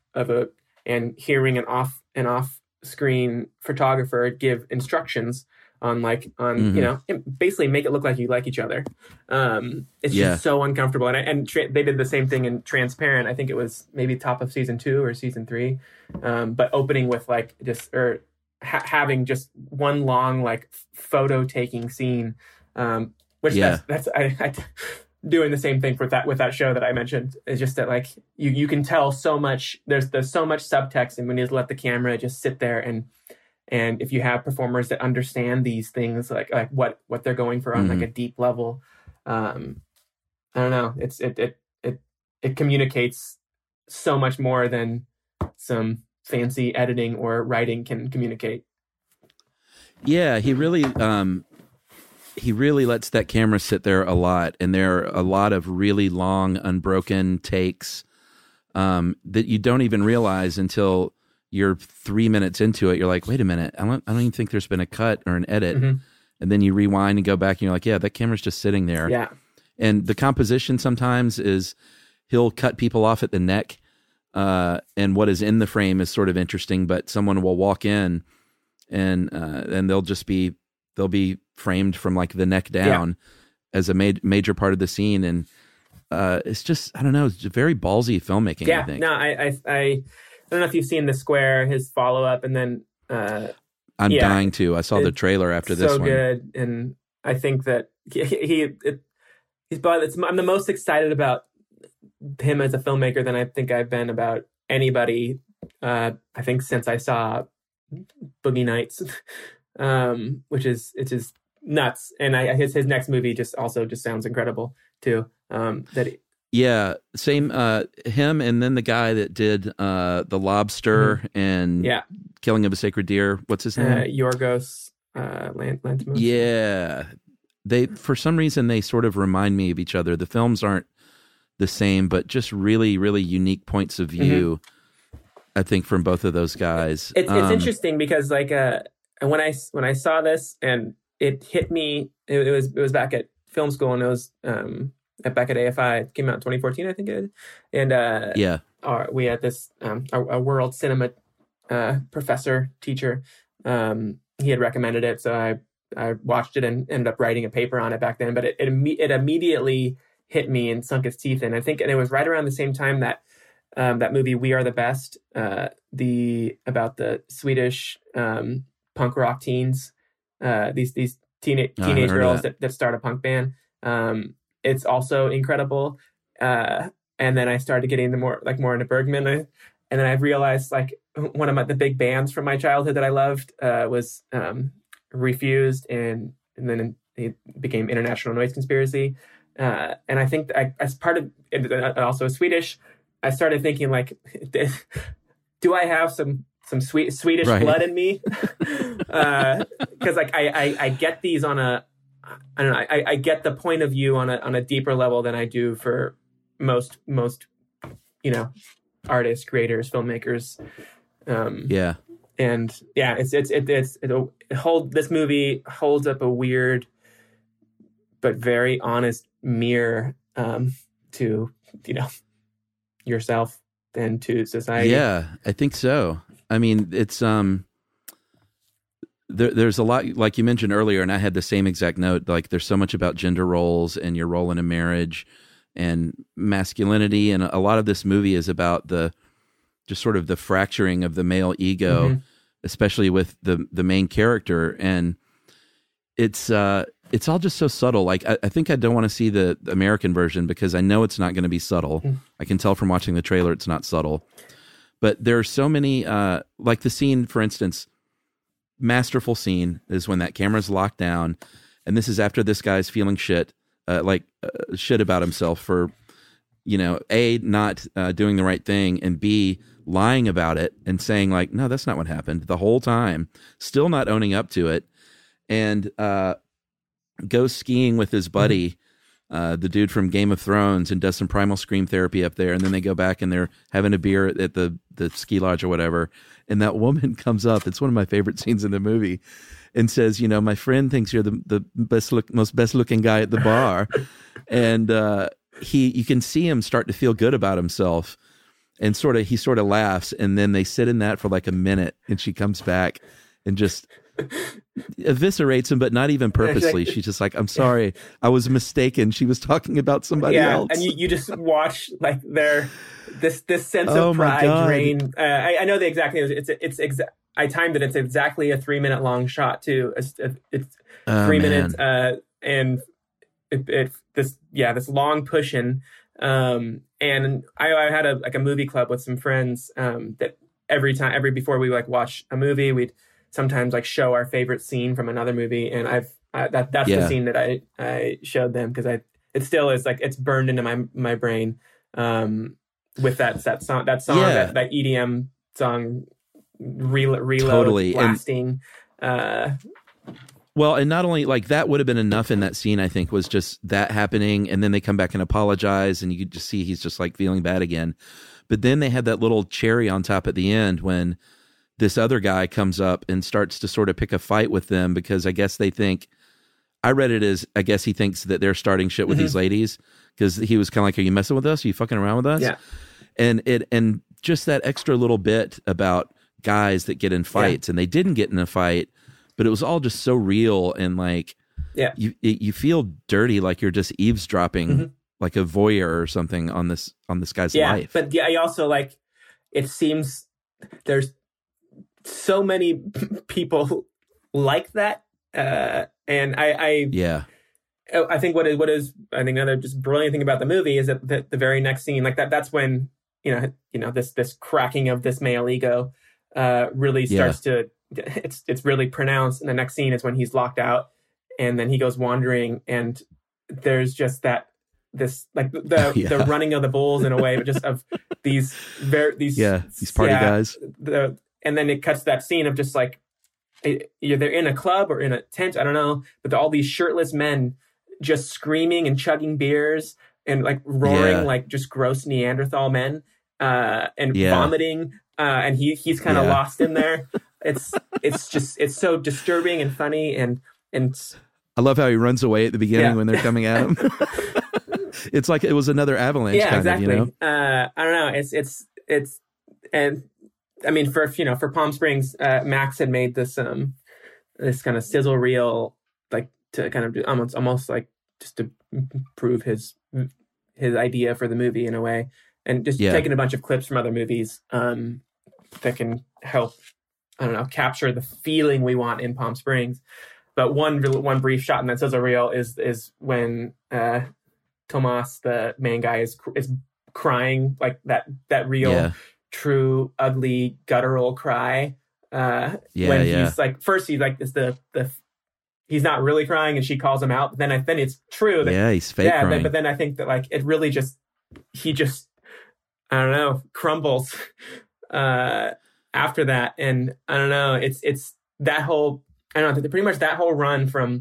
and hearing an off screen photographer give instructions on basically make it look like you like each other. It's just so uncomfortable. And they did the same thing in Transparent. I think it was maybe top of season 2 or season 3. But opening with like having just one long like photo taking scene, which that's I doing the same thing with that show that I mentioned. Is just that like you can tell so much. There's so much subtext, and when you let the camera just sit there and if you have performers that understand these things, like what they're going for on like a deep level, I don't know. It communicates so much more than some fancy editing or writing can communicate. Yeah, he really lets that camera sit there a lot, and there are a lot of really long, unbroken takes that you don't even realize until you're 3 minutes into it. You're like, wait a minute, I don't even think there's been a cut or an edit. And then you rewind and go back and you're like, yeah, that camera's just sitting there. Yeah. And the composition sometimes is he'll cut people off at the neck, and what is in the frame is sort of interesting, but someone will walk in and they'll be framed from like the neck down as a major part of the scene. And it's just, I don't know, it's just very ballsy filmmaking. Yeah. I think. No, I don't know if you've seen The Square, his follow-up, and then I'm dying to. I saw the trailer after this one. So good, and I think that I'm the most excited about him as a filmmaker than I think I've been about anybody. I think since I saw Boogie Nights, which is nuts, and his next movie just sounds incredible too. Yeah, same. Him, and then the guy that did The Lobster and Killing of a Sacred Deer. What's his name? Yorgos Lanthimos. Yeah, for some reason they sort of remind me of each other. The films aren't the same, but just really, really unique points of view. I think from both of those guys. It's interesting because like when I saw this and it hit me, it was back at film school, and it was back at AFI. It came out in 2014, I think it is. And we had this a world cinema professor teacher. He had recommended it, so I watched it and ended up writing a paper on it back then. But it immediately hit me and sunk its teeth in. I think, and it was right around the same time that that movie We Are the Best, about the Swedish punk rock teens, these teenage girls that start a punk band. It's also incredible. And then I started getting more into Bergman. And then I realized like one of the big bands from my childhood that I loved was Refused, and then it became International Noise Conspiracy. And I think as part of it, also Swedish, I started thinking like, do I have some Swedish blood in me? Because like I get these on a, I don't know, I get the point of view on a deeper level than I do for most artists, creators, filmmakers. And this movie holds up a weird but very honest mirror to yourself and to society. Yeah, I think so. I mean, it's there's a lot, like you mentioned earlier, and I had the same exact note. Like, there's so much about gender roles and your role in a marriage and masculinity, and a lot of this movie is about just sort of the fracturing of the male ego, especially with the main character, and it's all just so subtle. Like, I think I don't want to see the American version because I know it's not going to be subtle. I can tell from watching the trailer it's not subtle. But there are so many, like the scene, for instance, masterful scene is when that camera's locked down, and this is after this guy's feeling shit about himself for, A, not doing the right thing, and B, lying about it and saying like, no, that's not what happened the whole time, still not owning up to it, and goes skiing with his buddy, the dude from Game of Thrones, and does some primal scream therapy up there, and then they go back and they're having a beer at the ski lodge or whatever, and that woman comes up, it's one of my favorite scenes in the movie, and says, my friend thinks you're the most best looking guy at the bar. And you can see him start to feel good about himself, and he sort of laughs, and then they sit in that for like a minute, and she comes back and just eviscerates him, but not even purposely. She's just like, I'm sorry, I was mistaken. She was talking about somebody else. And you just watch like this sense of pride drain. I know the exact name. I timed it. It's exactly a 3-minute long shot too. It's 3 minutes, and this long pushing. And I had a movie club with some friends that before we like watch a movie, we'd sometimes like show our favorite scene from another movie, and that's the scene that I showed them because it still is like it's burned into my brain with that song that EDM song reload totally blasting. Well, and not only like that would have been enough in that scene, I think, was just that happening, and then they come back and apologize, and you could just see he's just like feeling bad again. But then they had that little cherry on top at the end when this other guy comes up and starts to sort of pick a fight with them because I guess they think, I read it as, I guess he thinks that they're starting shit with these ladies because he was kind of like, are you messing with us? Are you fucking around with us? Yeah. And just that extra little bit about guys that get in fights and they didn't get in a fight, but it was all just so real and like, you feel dirty, like you're just eavesdropping like a voyeur or something on this guy's life. But I also like, it seems there's so many people like that, and I think what is I think another just brilliant thing about the movie is that the very next scene, like that's when this cracking of this male ego really starts to it's really pronounced, and the next scene is when he's locked out and then he goes wandering, and there's just this like the running of the bulls in a way, but just of these party guys. And then it cuts to that scene of just like, they're in a club or in a tent, I don't know, but all these shirtless men just screaming and chugging beers and like roaring like just gross Neanderthal men and vomiting. And he's kind of lost in there. It's so disturbing and funny. And I love how he runs away at the beginning when they're coming at him. It's like it was another avalanche. Yeah, kind exactly. Of, I don't know. It's and I mean, for Palm Springs, Max had made this this kind of sizzle reel, like to kind of do almost like just to prove his idea for the movie in a way, and just taking a bunch of clips from other movies that can help, I don't know, capture the feeling we want in Palm Springs. But one brief shot in that sizzle reel is when Tomas, the main guy, is crying like that real. True ugly guttural cry when he's like, first he's like, it's the he's not really crying and she calls him out, but then it's true that he's fake crying. But then I think that like it really he just I don't know, crumbles after that. And I don't know, it's that whole, I don't know, pretty much that whole run from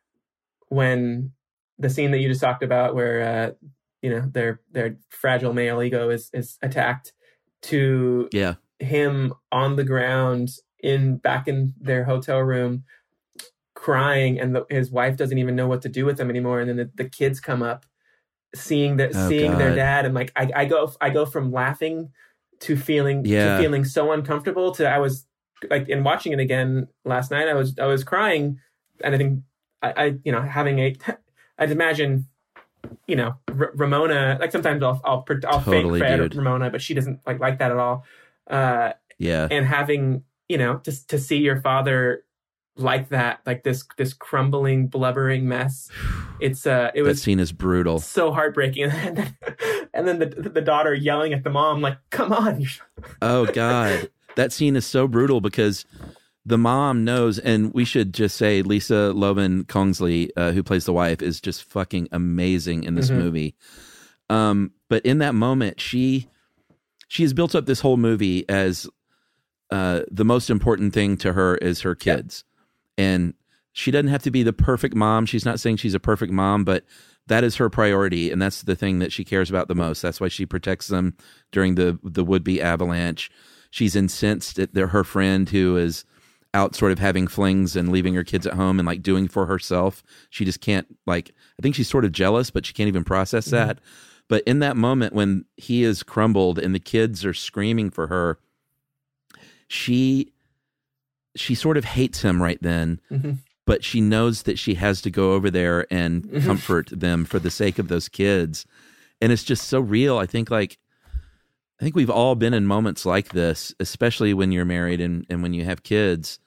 when the scene that you just talked about where their fragile male ego is attacked, to him on the ground back in their hotel room crying, and his wife doesn't even know what to do with him anymore, and then the kids come up seeing their dad, and like I go from laughing to feeling so uncomfortable to I was like, in watching it again last night, I was crying, and I think I I'd imagine, Ramona, like sometimes I'll totally, fake dude. Ramona, but she doesn't like that at all. And having, just to see your father like that, like this crumbling, blubbering mess. It was, that scene is brutal. So heartbreaking. And then the daughter yelling at the mom, like, come on. Oh God. That scene is so brutal because the mom knows, and we should just say Lisa Loban Kongsley, who plays the wife, is just fucking amazing in this movie. But in that moment, she has built up this whole movie as the most important thing to her is her kids. And she doesn't have to be the perfect mom. She's not saying she's a perfect mom, but that is her priority, and that's the thing that she cares about the most. That's why she protects them during the would-be avalanche. She's incensed at her friend who is out sort of having flings and leaving her kids at home and like doing for herself. She just can't, like, I think she's sort of jealous, but she can't even process that. But in that moment when he is crumbled and the kids are screaming for her, she sort of hates him right then, but she knows that she has to go over there and comfort them for the sake of those kids. And it's just so real. I think we've all been in moments like this, especially when you're married and when you have kids,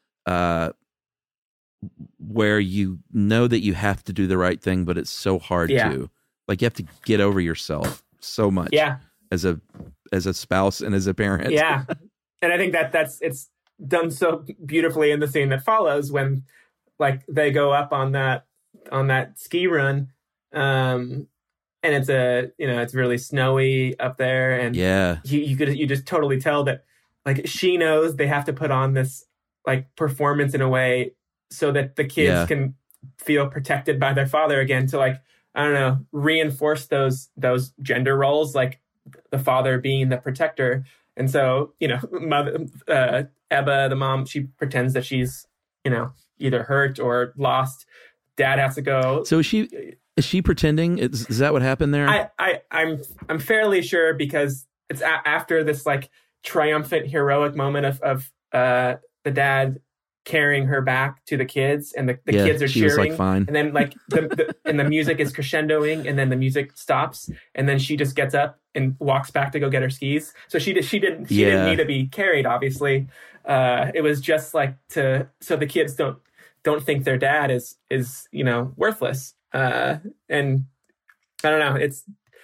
where you know that you have to do the right thing, but it's so hard to. Like, you have to get over yourself so much as a spouse and as a parent. Yeah. And I think it's done so beautifully in the scene that follows when, like, they go up on that ski run, and it's it's really snowy up there, and you just totally tell that, like, she knows they have to put on this, like, performance in a way so that the kids can feel protected by their father again, to, like, I don't know, reinforce those gender roles, like the father being the protector. And so, mother, Ebba, the mom, she pretends that she's, either hurt or lost. Dad has to go. So is she pretending? Is that what happened there? I'm fairly sure, because it's after this, like, triumphant, heroic moment of the dad carrying her back to the kids, and the kids are cheering. Was, like, fine. And then, like, and the music is crescendoing, and then the music stops, and then she just gets up and walks back to go get her skis. So she didn't need to be carried, obviously. It was just like so the kids don't think their dad is worthless. And I don't know, it's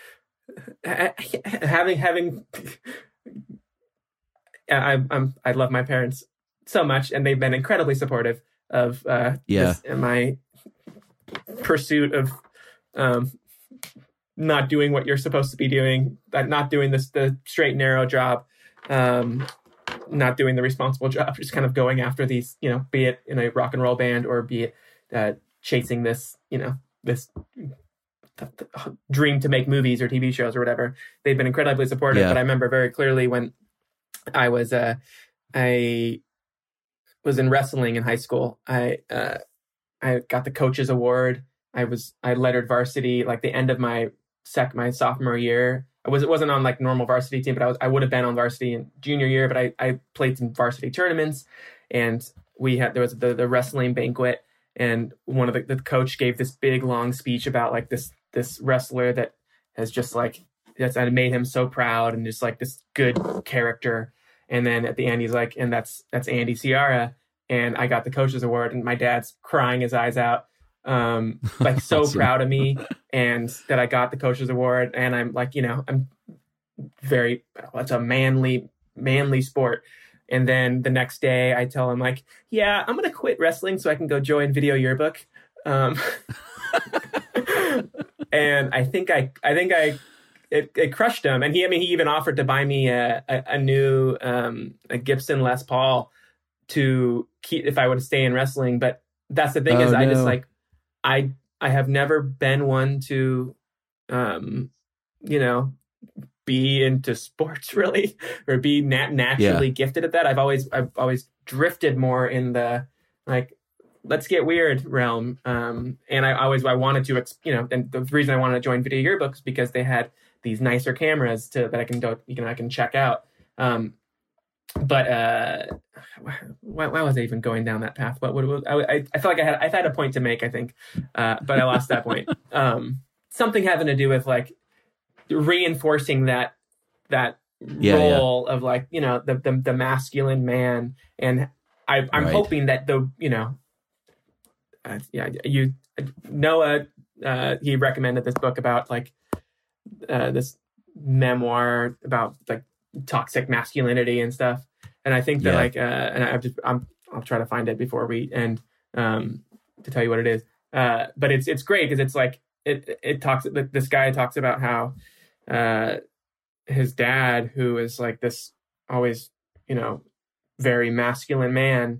having I love my parents so much, and they've been incredibly supportive of this, and my pursuit of not doing what you're supposed to be doing, not doing the straight narrow job, not doing the responsible job, just kind of going after these, be it in a rock and roll band or be it chasing this, this dream to make movies or TV shows or whatever. They've been incredibly supportive. But I remember very clearly when I was in wrestling in high school. I got the coach's award. I lettered varsity, like, the end of my sophomore year. It wasn't on, like, normal varsity team, but I would have been on varsity in junior year. But I played some varsity tournaments, and there was the wrestling banquet, and one of the coach gave this big long speech about, like, this wrestler that has just, like, that's made him so proud, and just, like, this good character. And then at the end, he's like, and that's Andy Ciara. And I got the coach's award, and my dad's crying his eyes out, like, so awesome. Proud of me, and that I got the coach's award. And I'm like, I'm it's a manly sport. And then the next day I tell him, like, yeah, I'm going to quit wrestling so I can go join Video Yearbook. And I think it crushed him. And he even offered to buy me a new a Gibson Les Paul to keep if I would stay in wrestling. But that's the thing I just, like, I have never been one to, be into sports really, or be naturally gifted at that. I've always drifted more in the, like, let's get weird realm. And I wanted to, and the reason I wanted to join Video Yearbook is because they had these nicer cameras that I can check out. But why was I even going down that path? I felt like I had a point to make, I think, but I lost that point. Something having to do with like reinforcing that role of like, the masculine man. And I'm hoping that Noah, he recommended this book about like this memoir about like toxic masculinity and stuff. And I think that I'll try to find it before we end to tell you what it is. But it's great because it's like this guy talks about how his dad, who is like this always, very masculine man,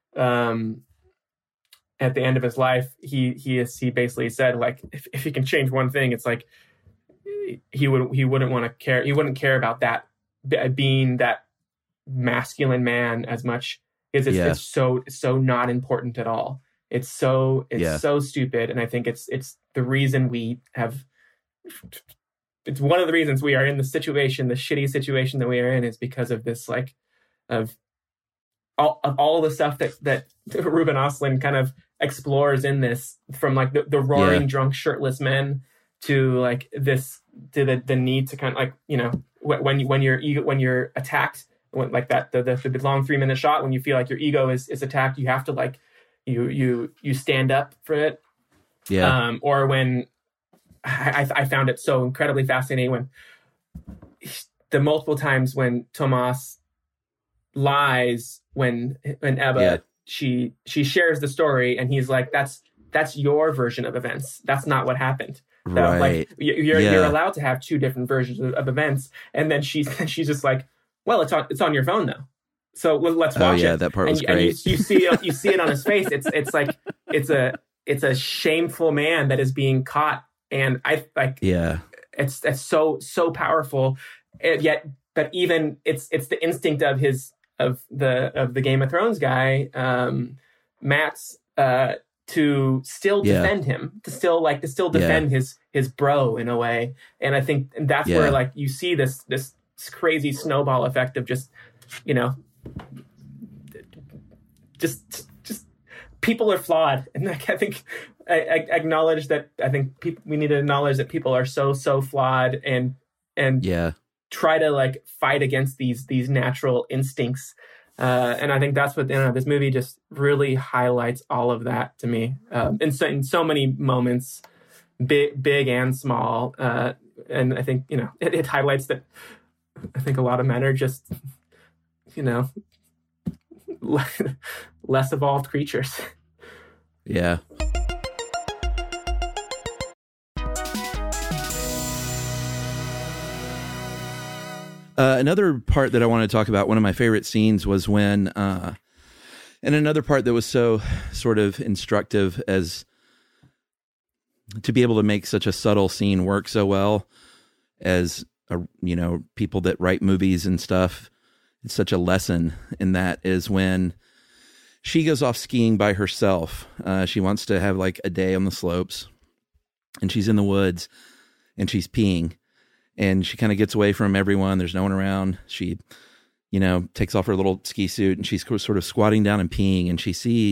at the end of his life, he basically said, like, if he can change one thing, it's like he wouldn't want to care. He wouldn't care about that being that masculine man as much. It's so not important at all. It's so stupid. And I think it's the reason we have. It's one of the reasons we are in the shitty situation that we are in, is because of this, like, of all the stuff that Ruben Östlund kind of explores in this, from like the roaring drunk shirtless men to like this, to the need to kind of like, when you're attacked, like that, the long 3-minute shot, when you feel like your ego is attacked, you have to like, you stand up for it. Yeah. Or when I found it so incredibly fascinating when the multiple times when Tomas lies, when Ebba, she shares the story and he's like, that's your version of events. That's not what happened. Right. Like you're allowed to have two different versions of events. And then she's just like, well, it's on your phone though. So let's watch it. That part was great. And you see it on his face. It's like, it's a shameful man that is being caught. And I like, it's so powerful. And yet, but even it's the instinct of the Game of Thrones guy, Matt's, to still defend him, to still defend his bro in a way. And I think that's where like you see this crazy snowball effect of just people are flawed. And like, I think I acknowledge that. I think we need to acknowledge that people are so flawed and try to like fight against these natural instincts. And I think that's what this movie just really highlights all of that to me, in so many moments, big and small. And I think it highlights that I think a lot of men are just less evolved creatures. Yeah. Another part that I want to talk about, one of my favorite scenes, was when, and another part that was so sort of instructive as to be able to make such a subtle scene work so well as, people that write movies and stuff. It's such a lesson in that, is when she goes off skiing by herself. She wants to have like a day on the slopes, and she's in the woods and she's peeing. And she kind of gets away from everyone. There's no one around. She, takes off her little ski suit and she's sort of squatting down and peeing. And she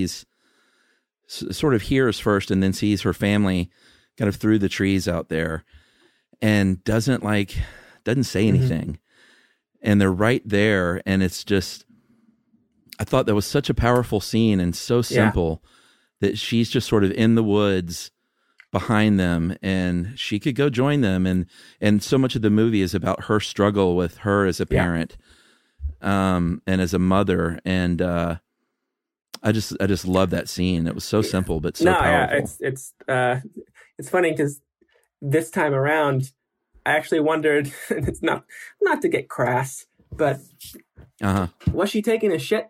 sort of hears first and then sees her family kind of through the trees out there, and doesn't say anything. And they're right there. And it's just, I thought that was such a powerful scene and so simple that she's just sort of in the woods behind them, and she could go join them, and so much of the movie is about her struggle with her as a parent, and as a mother, and I just love that scene. It was so simple but so powerful. It's funny because this time around I actually wondered, and it's not to get crass, but was she taking a shit?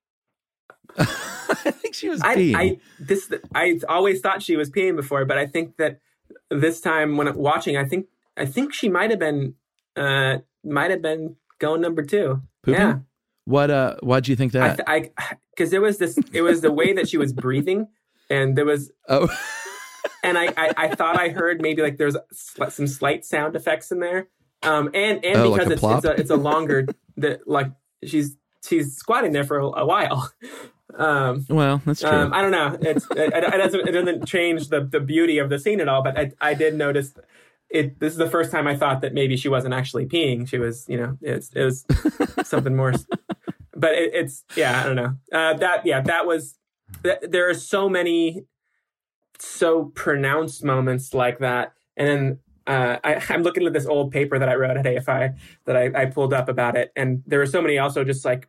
I think she was peeing. I always thought she was peeing before, but I think that this time when I'm watching, I think she might have been going number 2. Pooping? Yeah. Why'd you think that? Because it was the way that she was breathing, and there was and I thought I heard maybe like there's some slight sound effects in there, and because like it's a longer like she's squatting there for a while. Well, that's true. I don't know. It doesn't change the beauty of the scene at all. But I did notice it. This is the first time I thought that maybe she wasn't actually peeing. She was, it was something more. But I don't know. That was. There are so many, so pronounced moments like that, and then I'm looking at this old paper that I wrote at AFI that I pulled up about it, and there are so many also just like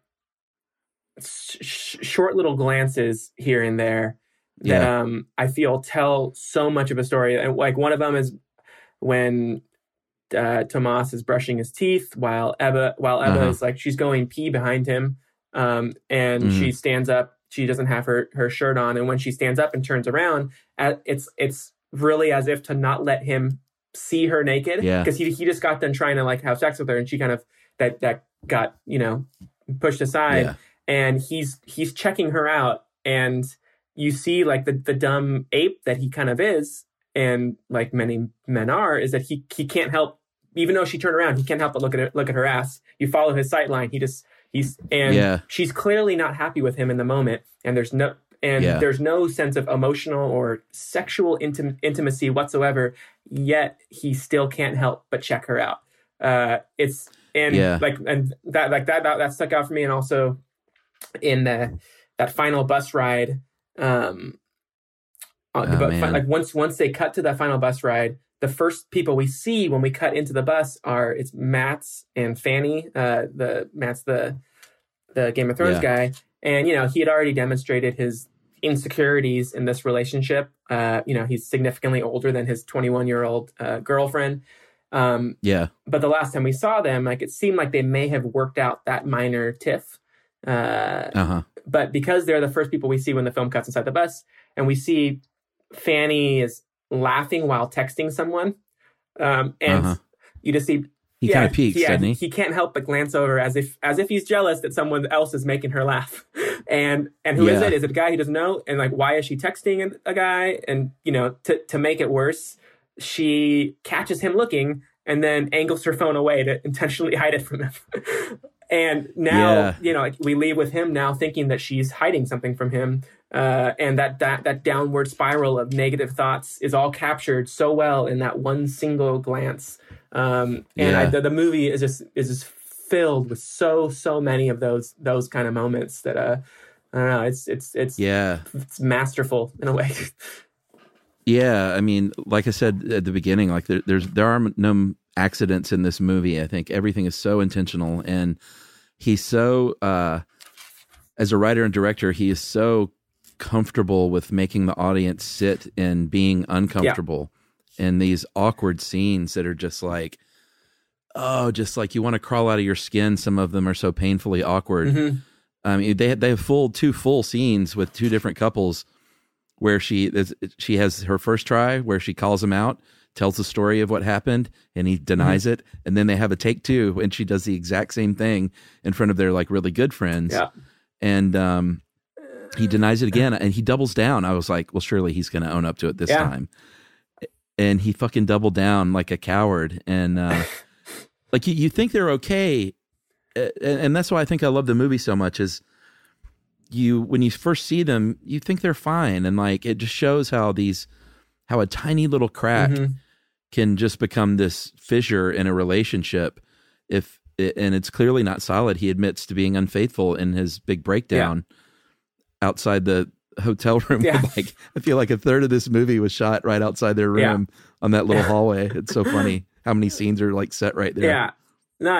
short little glances here and there that I feel tell so much of a story. And like one of them is when Tomas is brushing his teeth while Ebba is like she's going pee behind him, and she stands up. She doesn't have her shirt on, and when she stands up and turns around, it's really as if to not let him see her naked, because he just got done trying to like have sex with her, and she kind of that got pushed aside, and he's checking her out, and you see like the dumb ape that he kind of is, and like many men are, is that he can't help, even though she turned around, he can't help but look at her ass. You follow his sight line, she's clearly not happy with him in the moment, and there's no sense of emotional or sexual intimacy whatsoever. Yet he still can't help but check her out. That stuck out for me, and also in that final bus ride. Like once they cut to that final bus ride, the first people we see when we cut into the bus it's Mats and Fanny. Matt's the Game of Thrones guy, and he had already demonstrated his insecurities in this relationship. He's significantly older than his 21-year-old girlfriend. But the last time we saw them, like it seemed like they may have worked out that minor tiff. But because they're the first people we see when the film cuts inside the bus, and we see Fanny is laughing while texting someone, and you just see he kind of peeks, doesn't he? He can't help but glance over as if he's jealous that someone else is making her laugh. And who is it? Is it a guy he doesn't know? And like, why is she texting a guy? And to make it worse, she catches him looking and then angles her phone away to intentionally hide it from him. And now, like we leave with him now thinking that she's hiding something from him. And that downward spiral of negative thoughts is all captured so well in that one single glance. The movie is just filled with so many of those kind of moments that I don't know. It's masterful in a way. Yeah, I mean, like I said at the beginning, like there are no accidents in this movie. I think everything is so intentional, and he's so as a writer and director, he is so comfortable with making the audience sit and being uncomfortable in these awkward scenes that are just like you want to crawl out of your skin. Some of them are so painfully awkward. I mean, they have two full scenes with two different couples where she has her first try where she calls him out, tells the story of what happened, and he denies it, and then they have a take two, and she does the exact same thing in front of their like really good friends, and he denies it again, and he doubles down. I was like, well, surely he's going to own up to it this time, and he fucking doubled down like a coward, and like you think they're okay, and that's why I think I love the movie so much is. When you first see them, you think they're fine, and like it just shows how a tiny little crack can just become this fissure in a relationship. And it's clearly not solid. He admits to being unfaithful in his big breakdown outside the hotel room. Like I feel like a third of this movie was shot right outside their room on that little hallway. It's so funny how many scenes are like set right there. Yeah, no,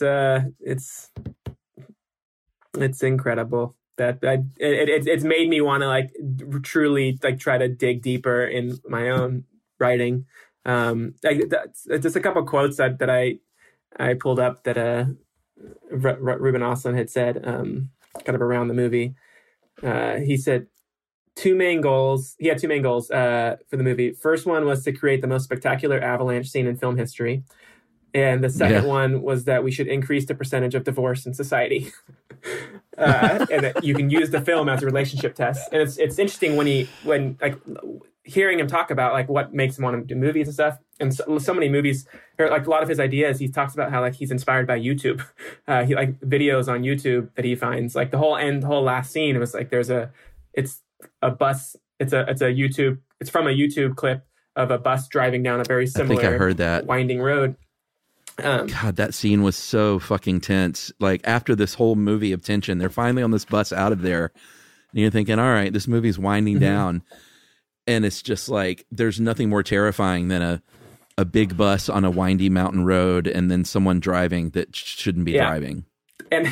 it's incredible. It's made me want to like truly like try to dig deeper in my own writing. Just a couple of quotes that I pulled up that Ruben Ostlund had said kind of around the movie. He said he had two main goals for the movie. First one was to create the most spectacular avalanche scene in film history. And the second one was that we should increase the percentage of divorce in society. And that you can use the film as a relationship test. And it's interesting when like hearing him talk about like what makes him want to do movies and stuff. And so many movies, or like a lot of his ideas, he talks about how like he's inspired by YouTube. He like videos on YouTube that he finds, like the whole last scene. It was like it's a bus. It's from a YouTube clip of a bus driving down a very similar, I think I heard that, winding road. God, that scene was so fucking tense. Like after this whole movie of tension, they're finally on this bus out of there. And you're thinking, all right, this movie's winding down. And it's just like, there's nothing more terrifying than a big bus on a windy mountain road and then someone driving that shouldn't be driving. And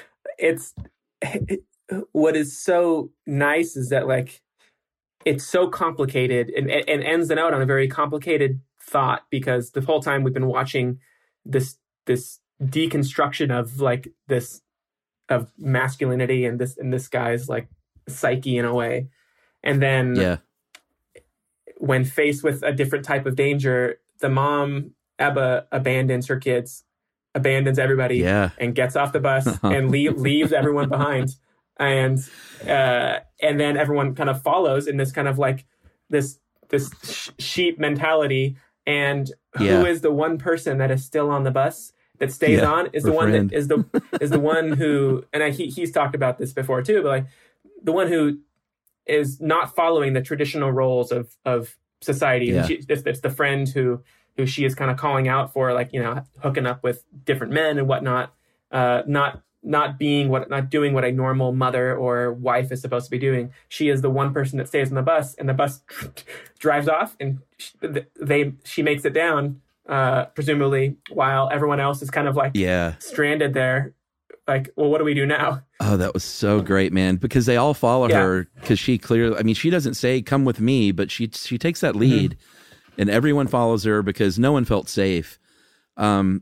what is so nice is that like, it's so complicated and ends the note on a very complicated thought, because the whole time we've been watching this deconstruction of like of masculinity and this guy's like psyche in a way. And then when faced with a different type of danger, the mom, Ebba, abandons her kids, abandons everybody, and gets off the bus and leaves everyone behind. And then everyone kind of follows in this kind of like this sheep mentality. And who is the one person that is still on the bus that stays on is the one that is the one who, and he's talked about this before too, but like the one who is not following the traditional roles of society. Yeah. And it's the friend who she is kind of calling out for, like, you know, hooking up with different men and whatnot, not doing what a normal mother or wife is supposed to be doing. She is the one person that stays on the bus, and the bus drives off, and she makes it down, presumably, while everyone else is kind of like stranded there. Like, well, what do we do now? Oh, that was so great, man. Because they all follow her, because she clearly, I mean, she doesn't say, come with me, but she takes that lead, and everyone follows her because no one felt safe. And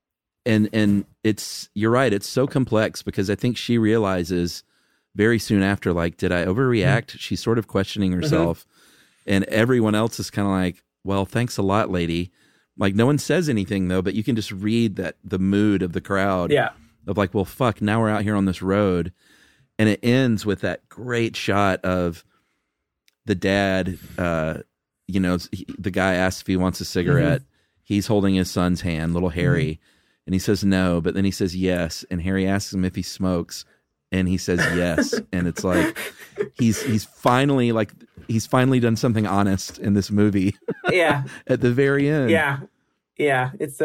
you're right, it's so complex, because I think she realizes very soon after, like, did I overreact? She's sort of questioning herself. And everyone else is kind of like, well, thanks a lot, lady. Like, no one says anything though, but you can just read that the mood of the crowd. Yeah. Of like, well, fuck, now we're out here on this road. And it ends with that great shot of the dad, you know, the guy asks if he wants a cigarette. He's holding his son's hand, little Harry. And he says no, but then he says yes. And Harry asks him if he smokes, and he says yes. And it's like, he's finally done something honest in this movie. Yeah. At the very end. Yeah. Yeah. It's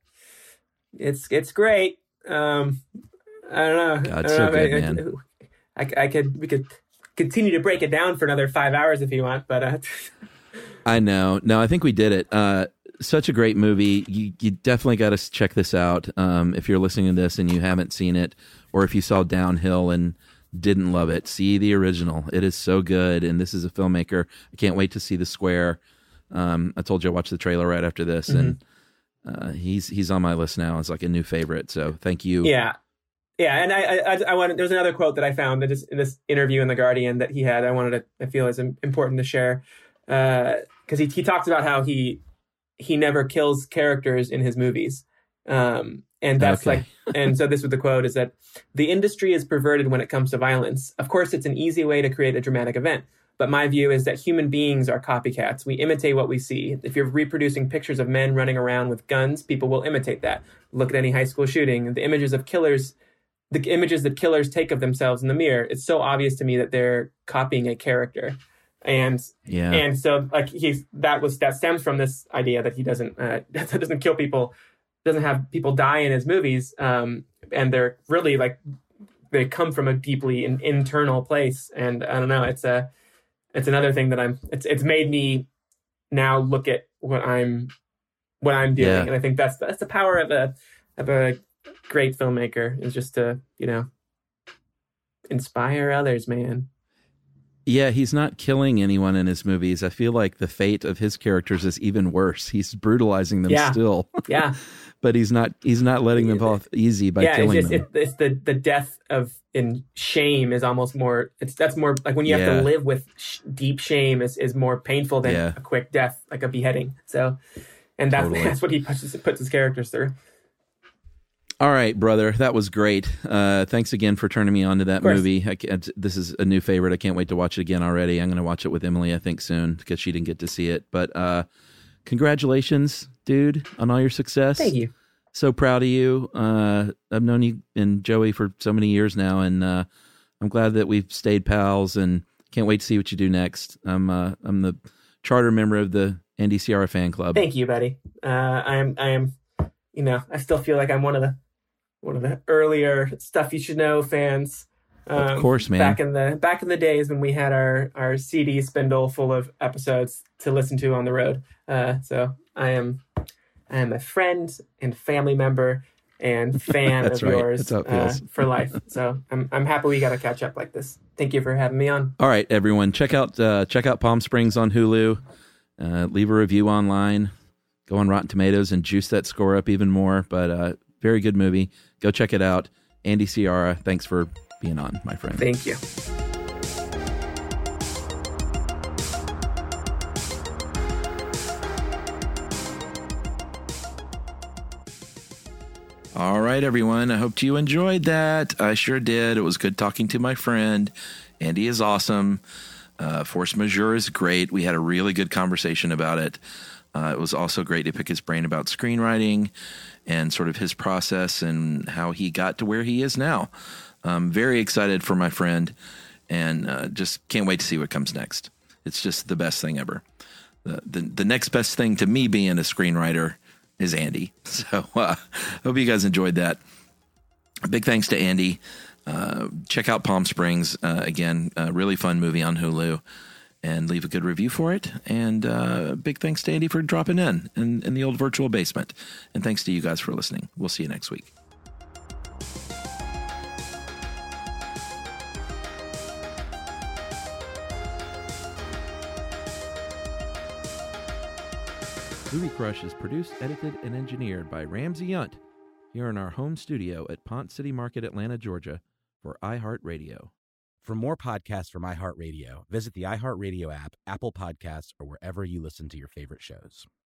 great. I don't know. God, so good, man. We could continue to break it down for another 5 hours if you want, but I know. No, I think we did it. Such a great movie. You definitely got to check this out. If you're listening to this and you haven't seen it, or if you saw Downhill and didn't love it, see the original. It is so good. And this is a filmmaker. I can't wait to see The Square. I told you I watched the trailer right after this, and he's on my list now as like a new favorite. So thank you. Yeah. Yeah. And I wanted, there's another quote that I found that is in this interview in The Guardian that he had. I feel is important to share. Cause he talks about how he never kills characters in his movies. And that's and so this was the quote, is that the industry is perverted when it comes to violence. Of course, it's an easy way to create a dramatic event. But my view is that human beings are copycats. We imitate what we see. If you're reproducing pictures of men running around with guns, people will imitate that. Look at any high school shooting. The images that killers take of themselves in the mirror, it's so obvious to me that they're copying a character. And so like that stems from this idea that he doesn't kill people, doesn't have people die in his movies. And they're really like, they come from a deeply internal place. And I don't know, it's another thing that it's made me now look at what I'm doing. Yeah. And I think that's the power of a great filmmaker, is just to, you know, inspire others, man. Yeah, he's not killing anyone in his movies. I feel like the fate of his characters is even worse. He's brutalizing them still. Yeah. But he's not letting them off easy by killing them. It's the death in shame is almost more, that's more like when you have to live with deep shame is more painful than a quick death, like a beheading. So And Totally. that's what he puts his characters through. All right, brother. That was great. Thanks again for turning me on to that movie. This is a new favorite. I can't wait to watch it again already. I'm going to watch it with Emily, I think, soon because she didn't get to see it. But congratulations, dude, on all your success. Thank you. So proud of you. I've known you and Joey for so many years now, and I'm glad that we've stayed pals and can't wait to see what you do next. I'm the charter member of the Andy Ciara fan club. Thank you, buddy. I am, I still feel like I'm one of the earlier Stuff You Should Know fans. Of course, man. Back in the days when we had our CD spindle full of episodes to listen to on the road. So I am a friend and family member and fan of yours for life. So I'm happy we got to catch up like this. Thank you for having me on. All right, everyone, check out Palm Springs on Hulu. Leave a review online. Go on Rotten Tomatoes and juice that score up even more. But very good movie. Go check it out. Andy Ciara, thanks for being on, my friend. Thank you. All right, everyone. I hope you enjoyed that. I sure did. It was good talking to my friend. Andy is awesome. Force Majeure is great. We had a really good conversation about it. It was also great to pick his brain about screenwriting and sort of his process and how he got to where he is now. I'm very excited for my friend and just can't wait to see what comes next. It's just the best thing ever. The next best thing to me being a screenwriter is Andy. So hope you guys enjoyed that. A big thanks to Andy. Check out Palm Springs. Again, a really fun movie on Hulu. And leave a good review for it. And big thanks to Andy for dropping in the old virtual basement. And thanks to you guys for listening. We'll see you next week. Movie Crush is produced, edited, and engineered by Ramsey Yunt here in our home studio at Pont City Market, Atlanta, Georgia, for iHeartRadio. For more podcasts from iHeartRadio, visit the iHeartRadio app, Apple Podcasts, or wherever you listen to your favorite shows.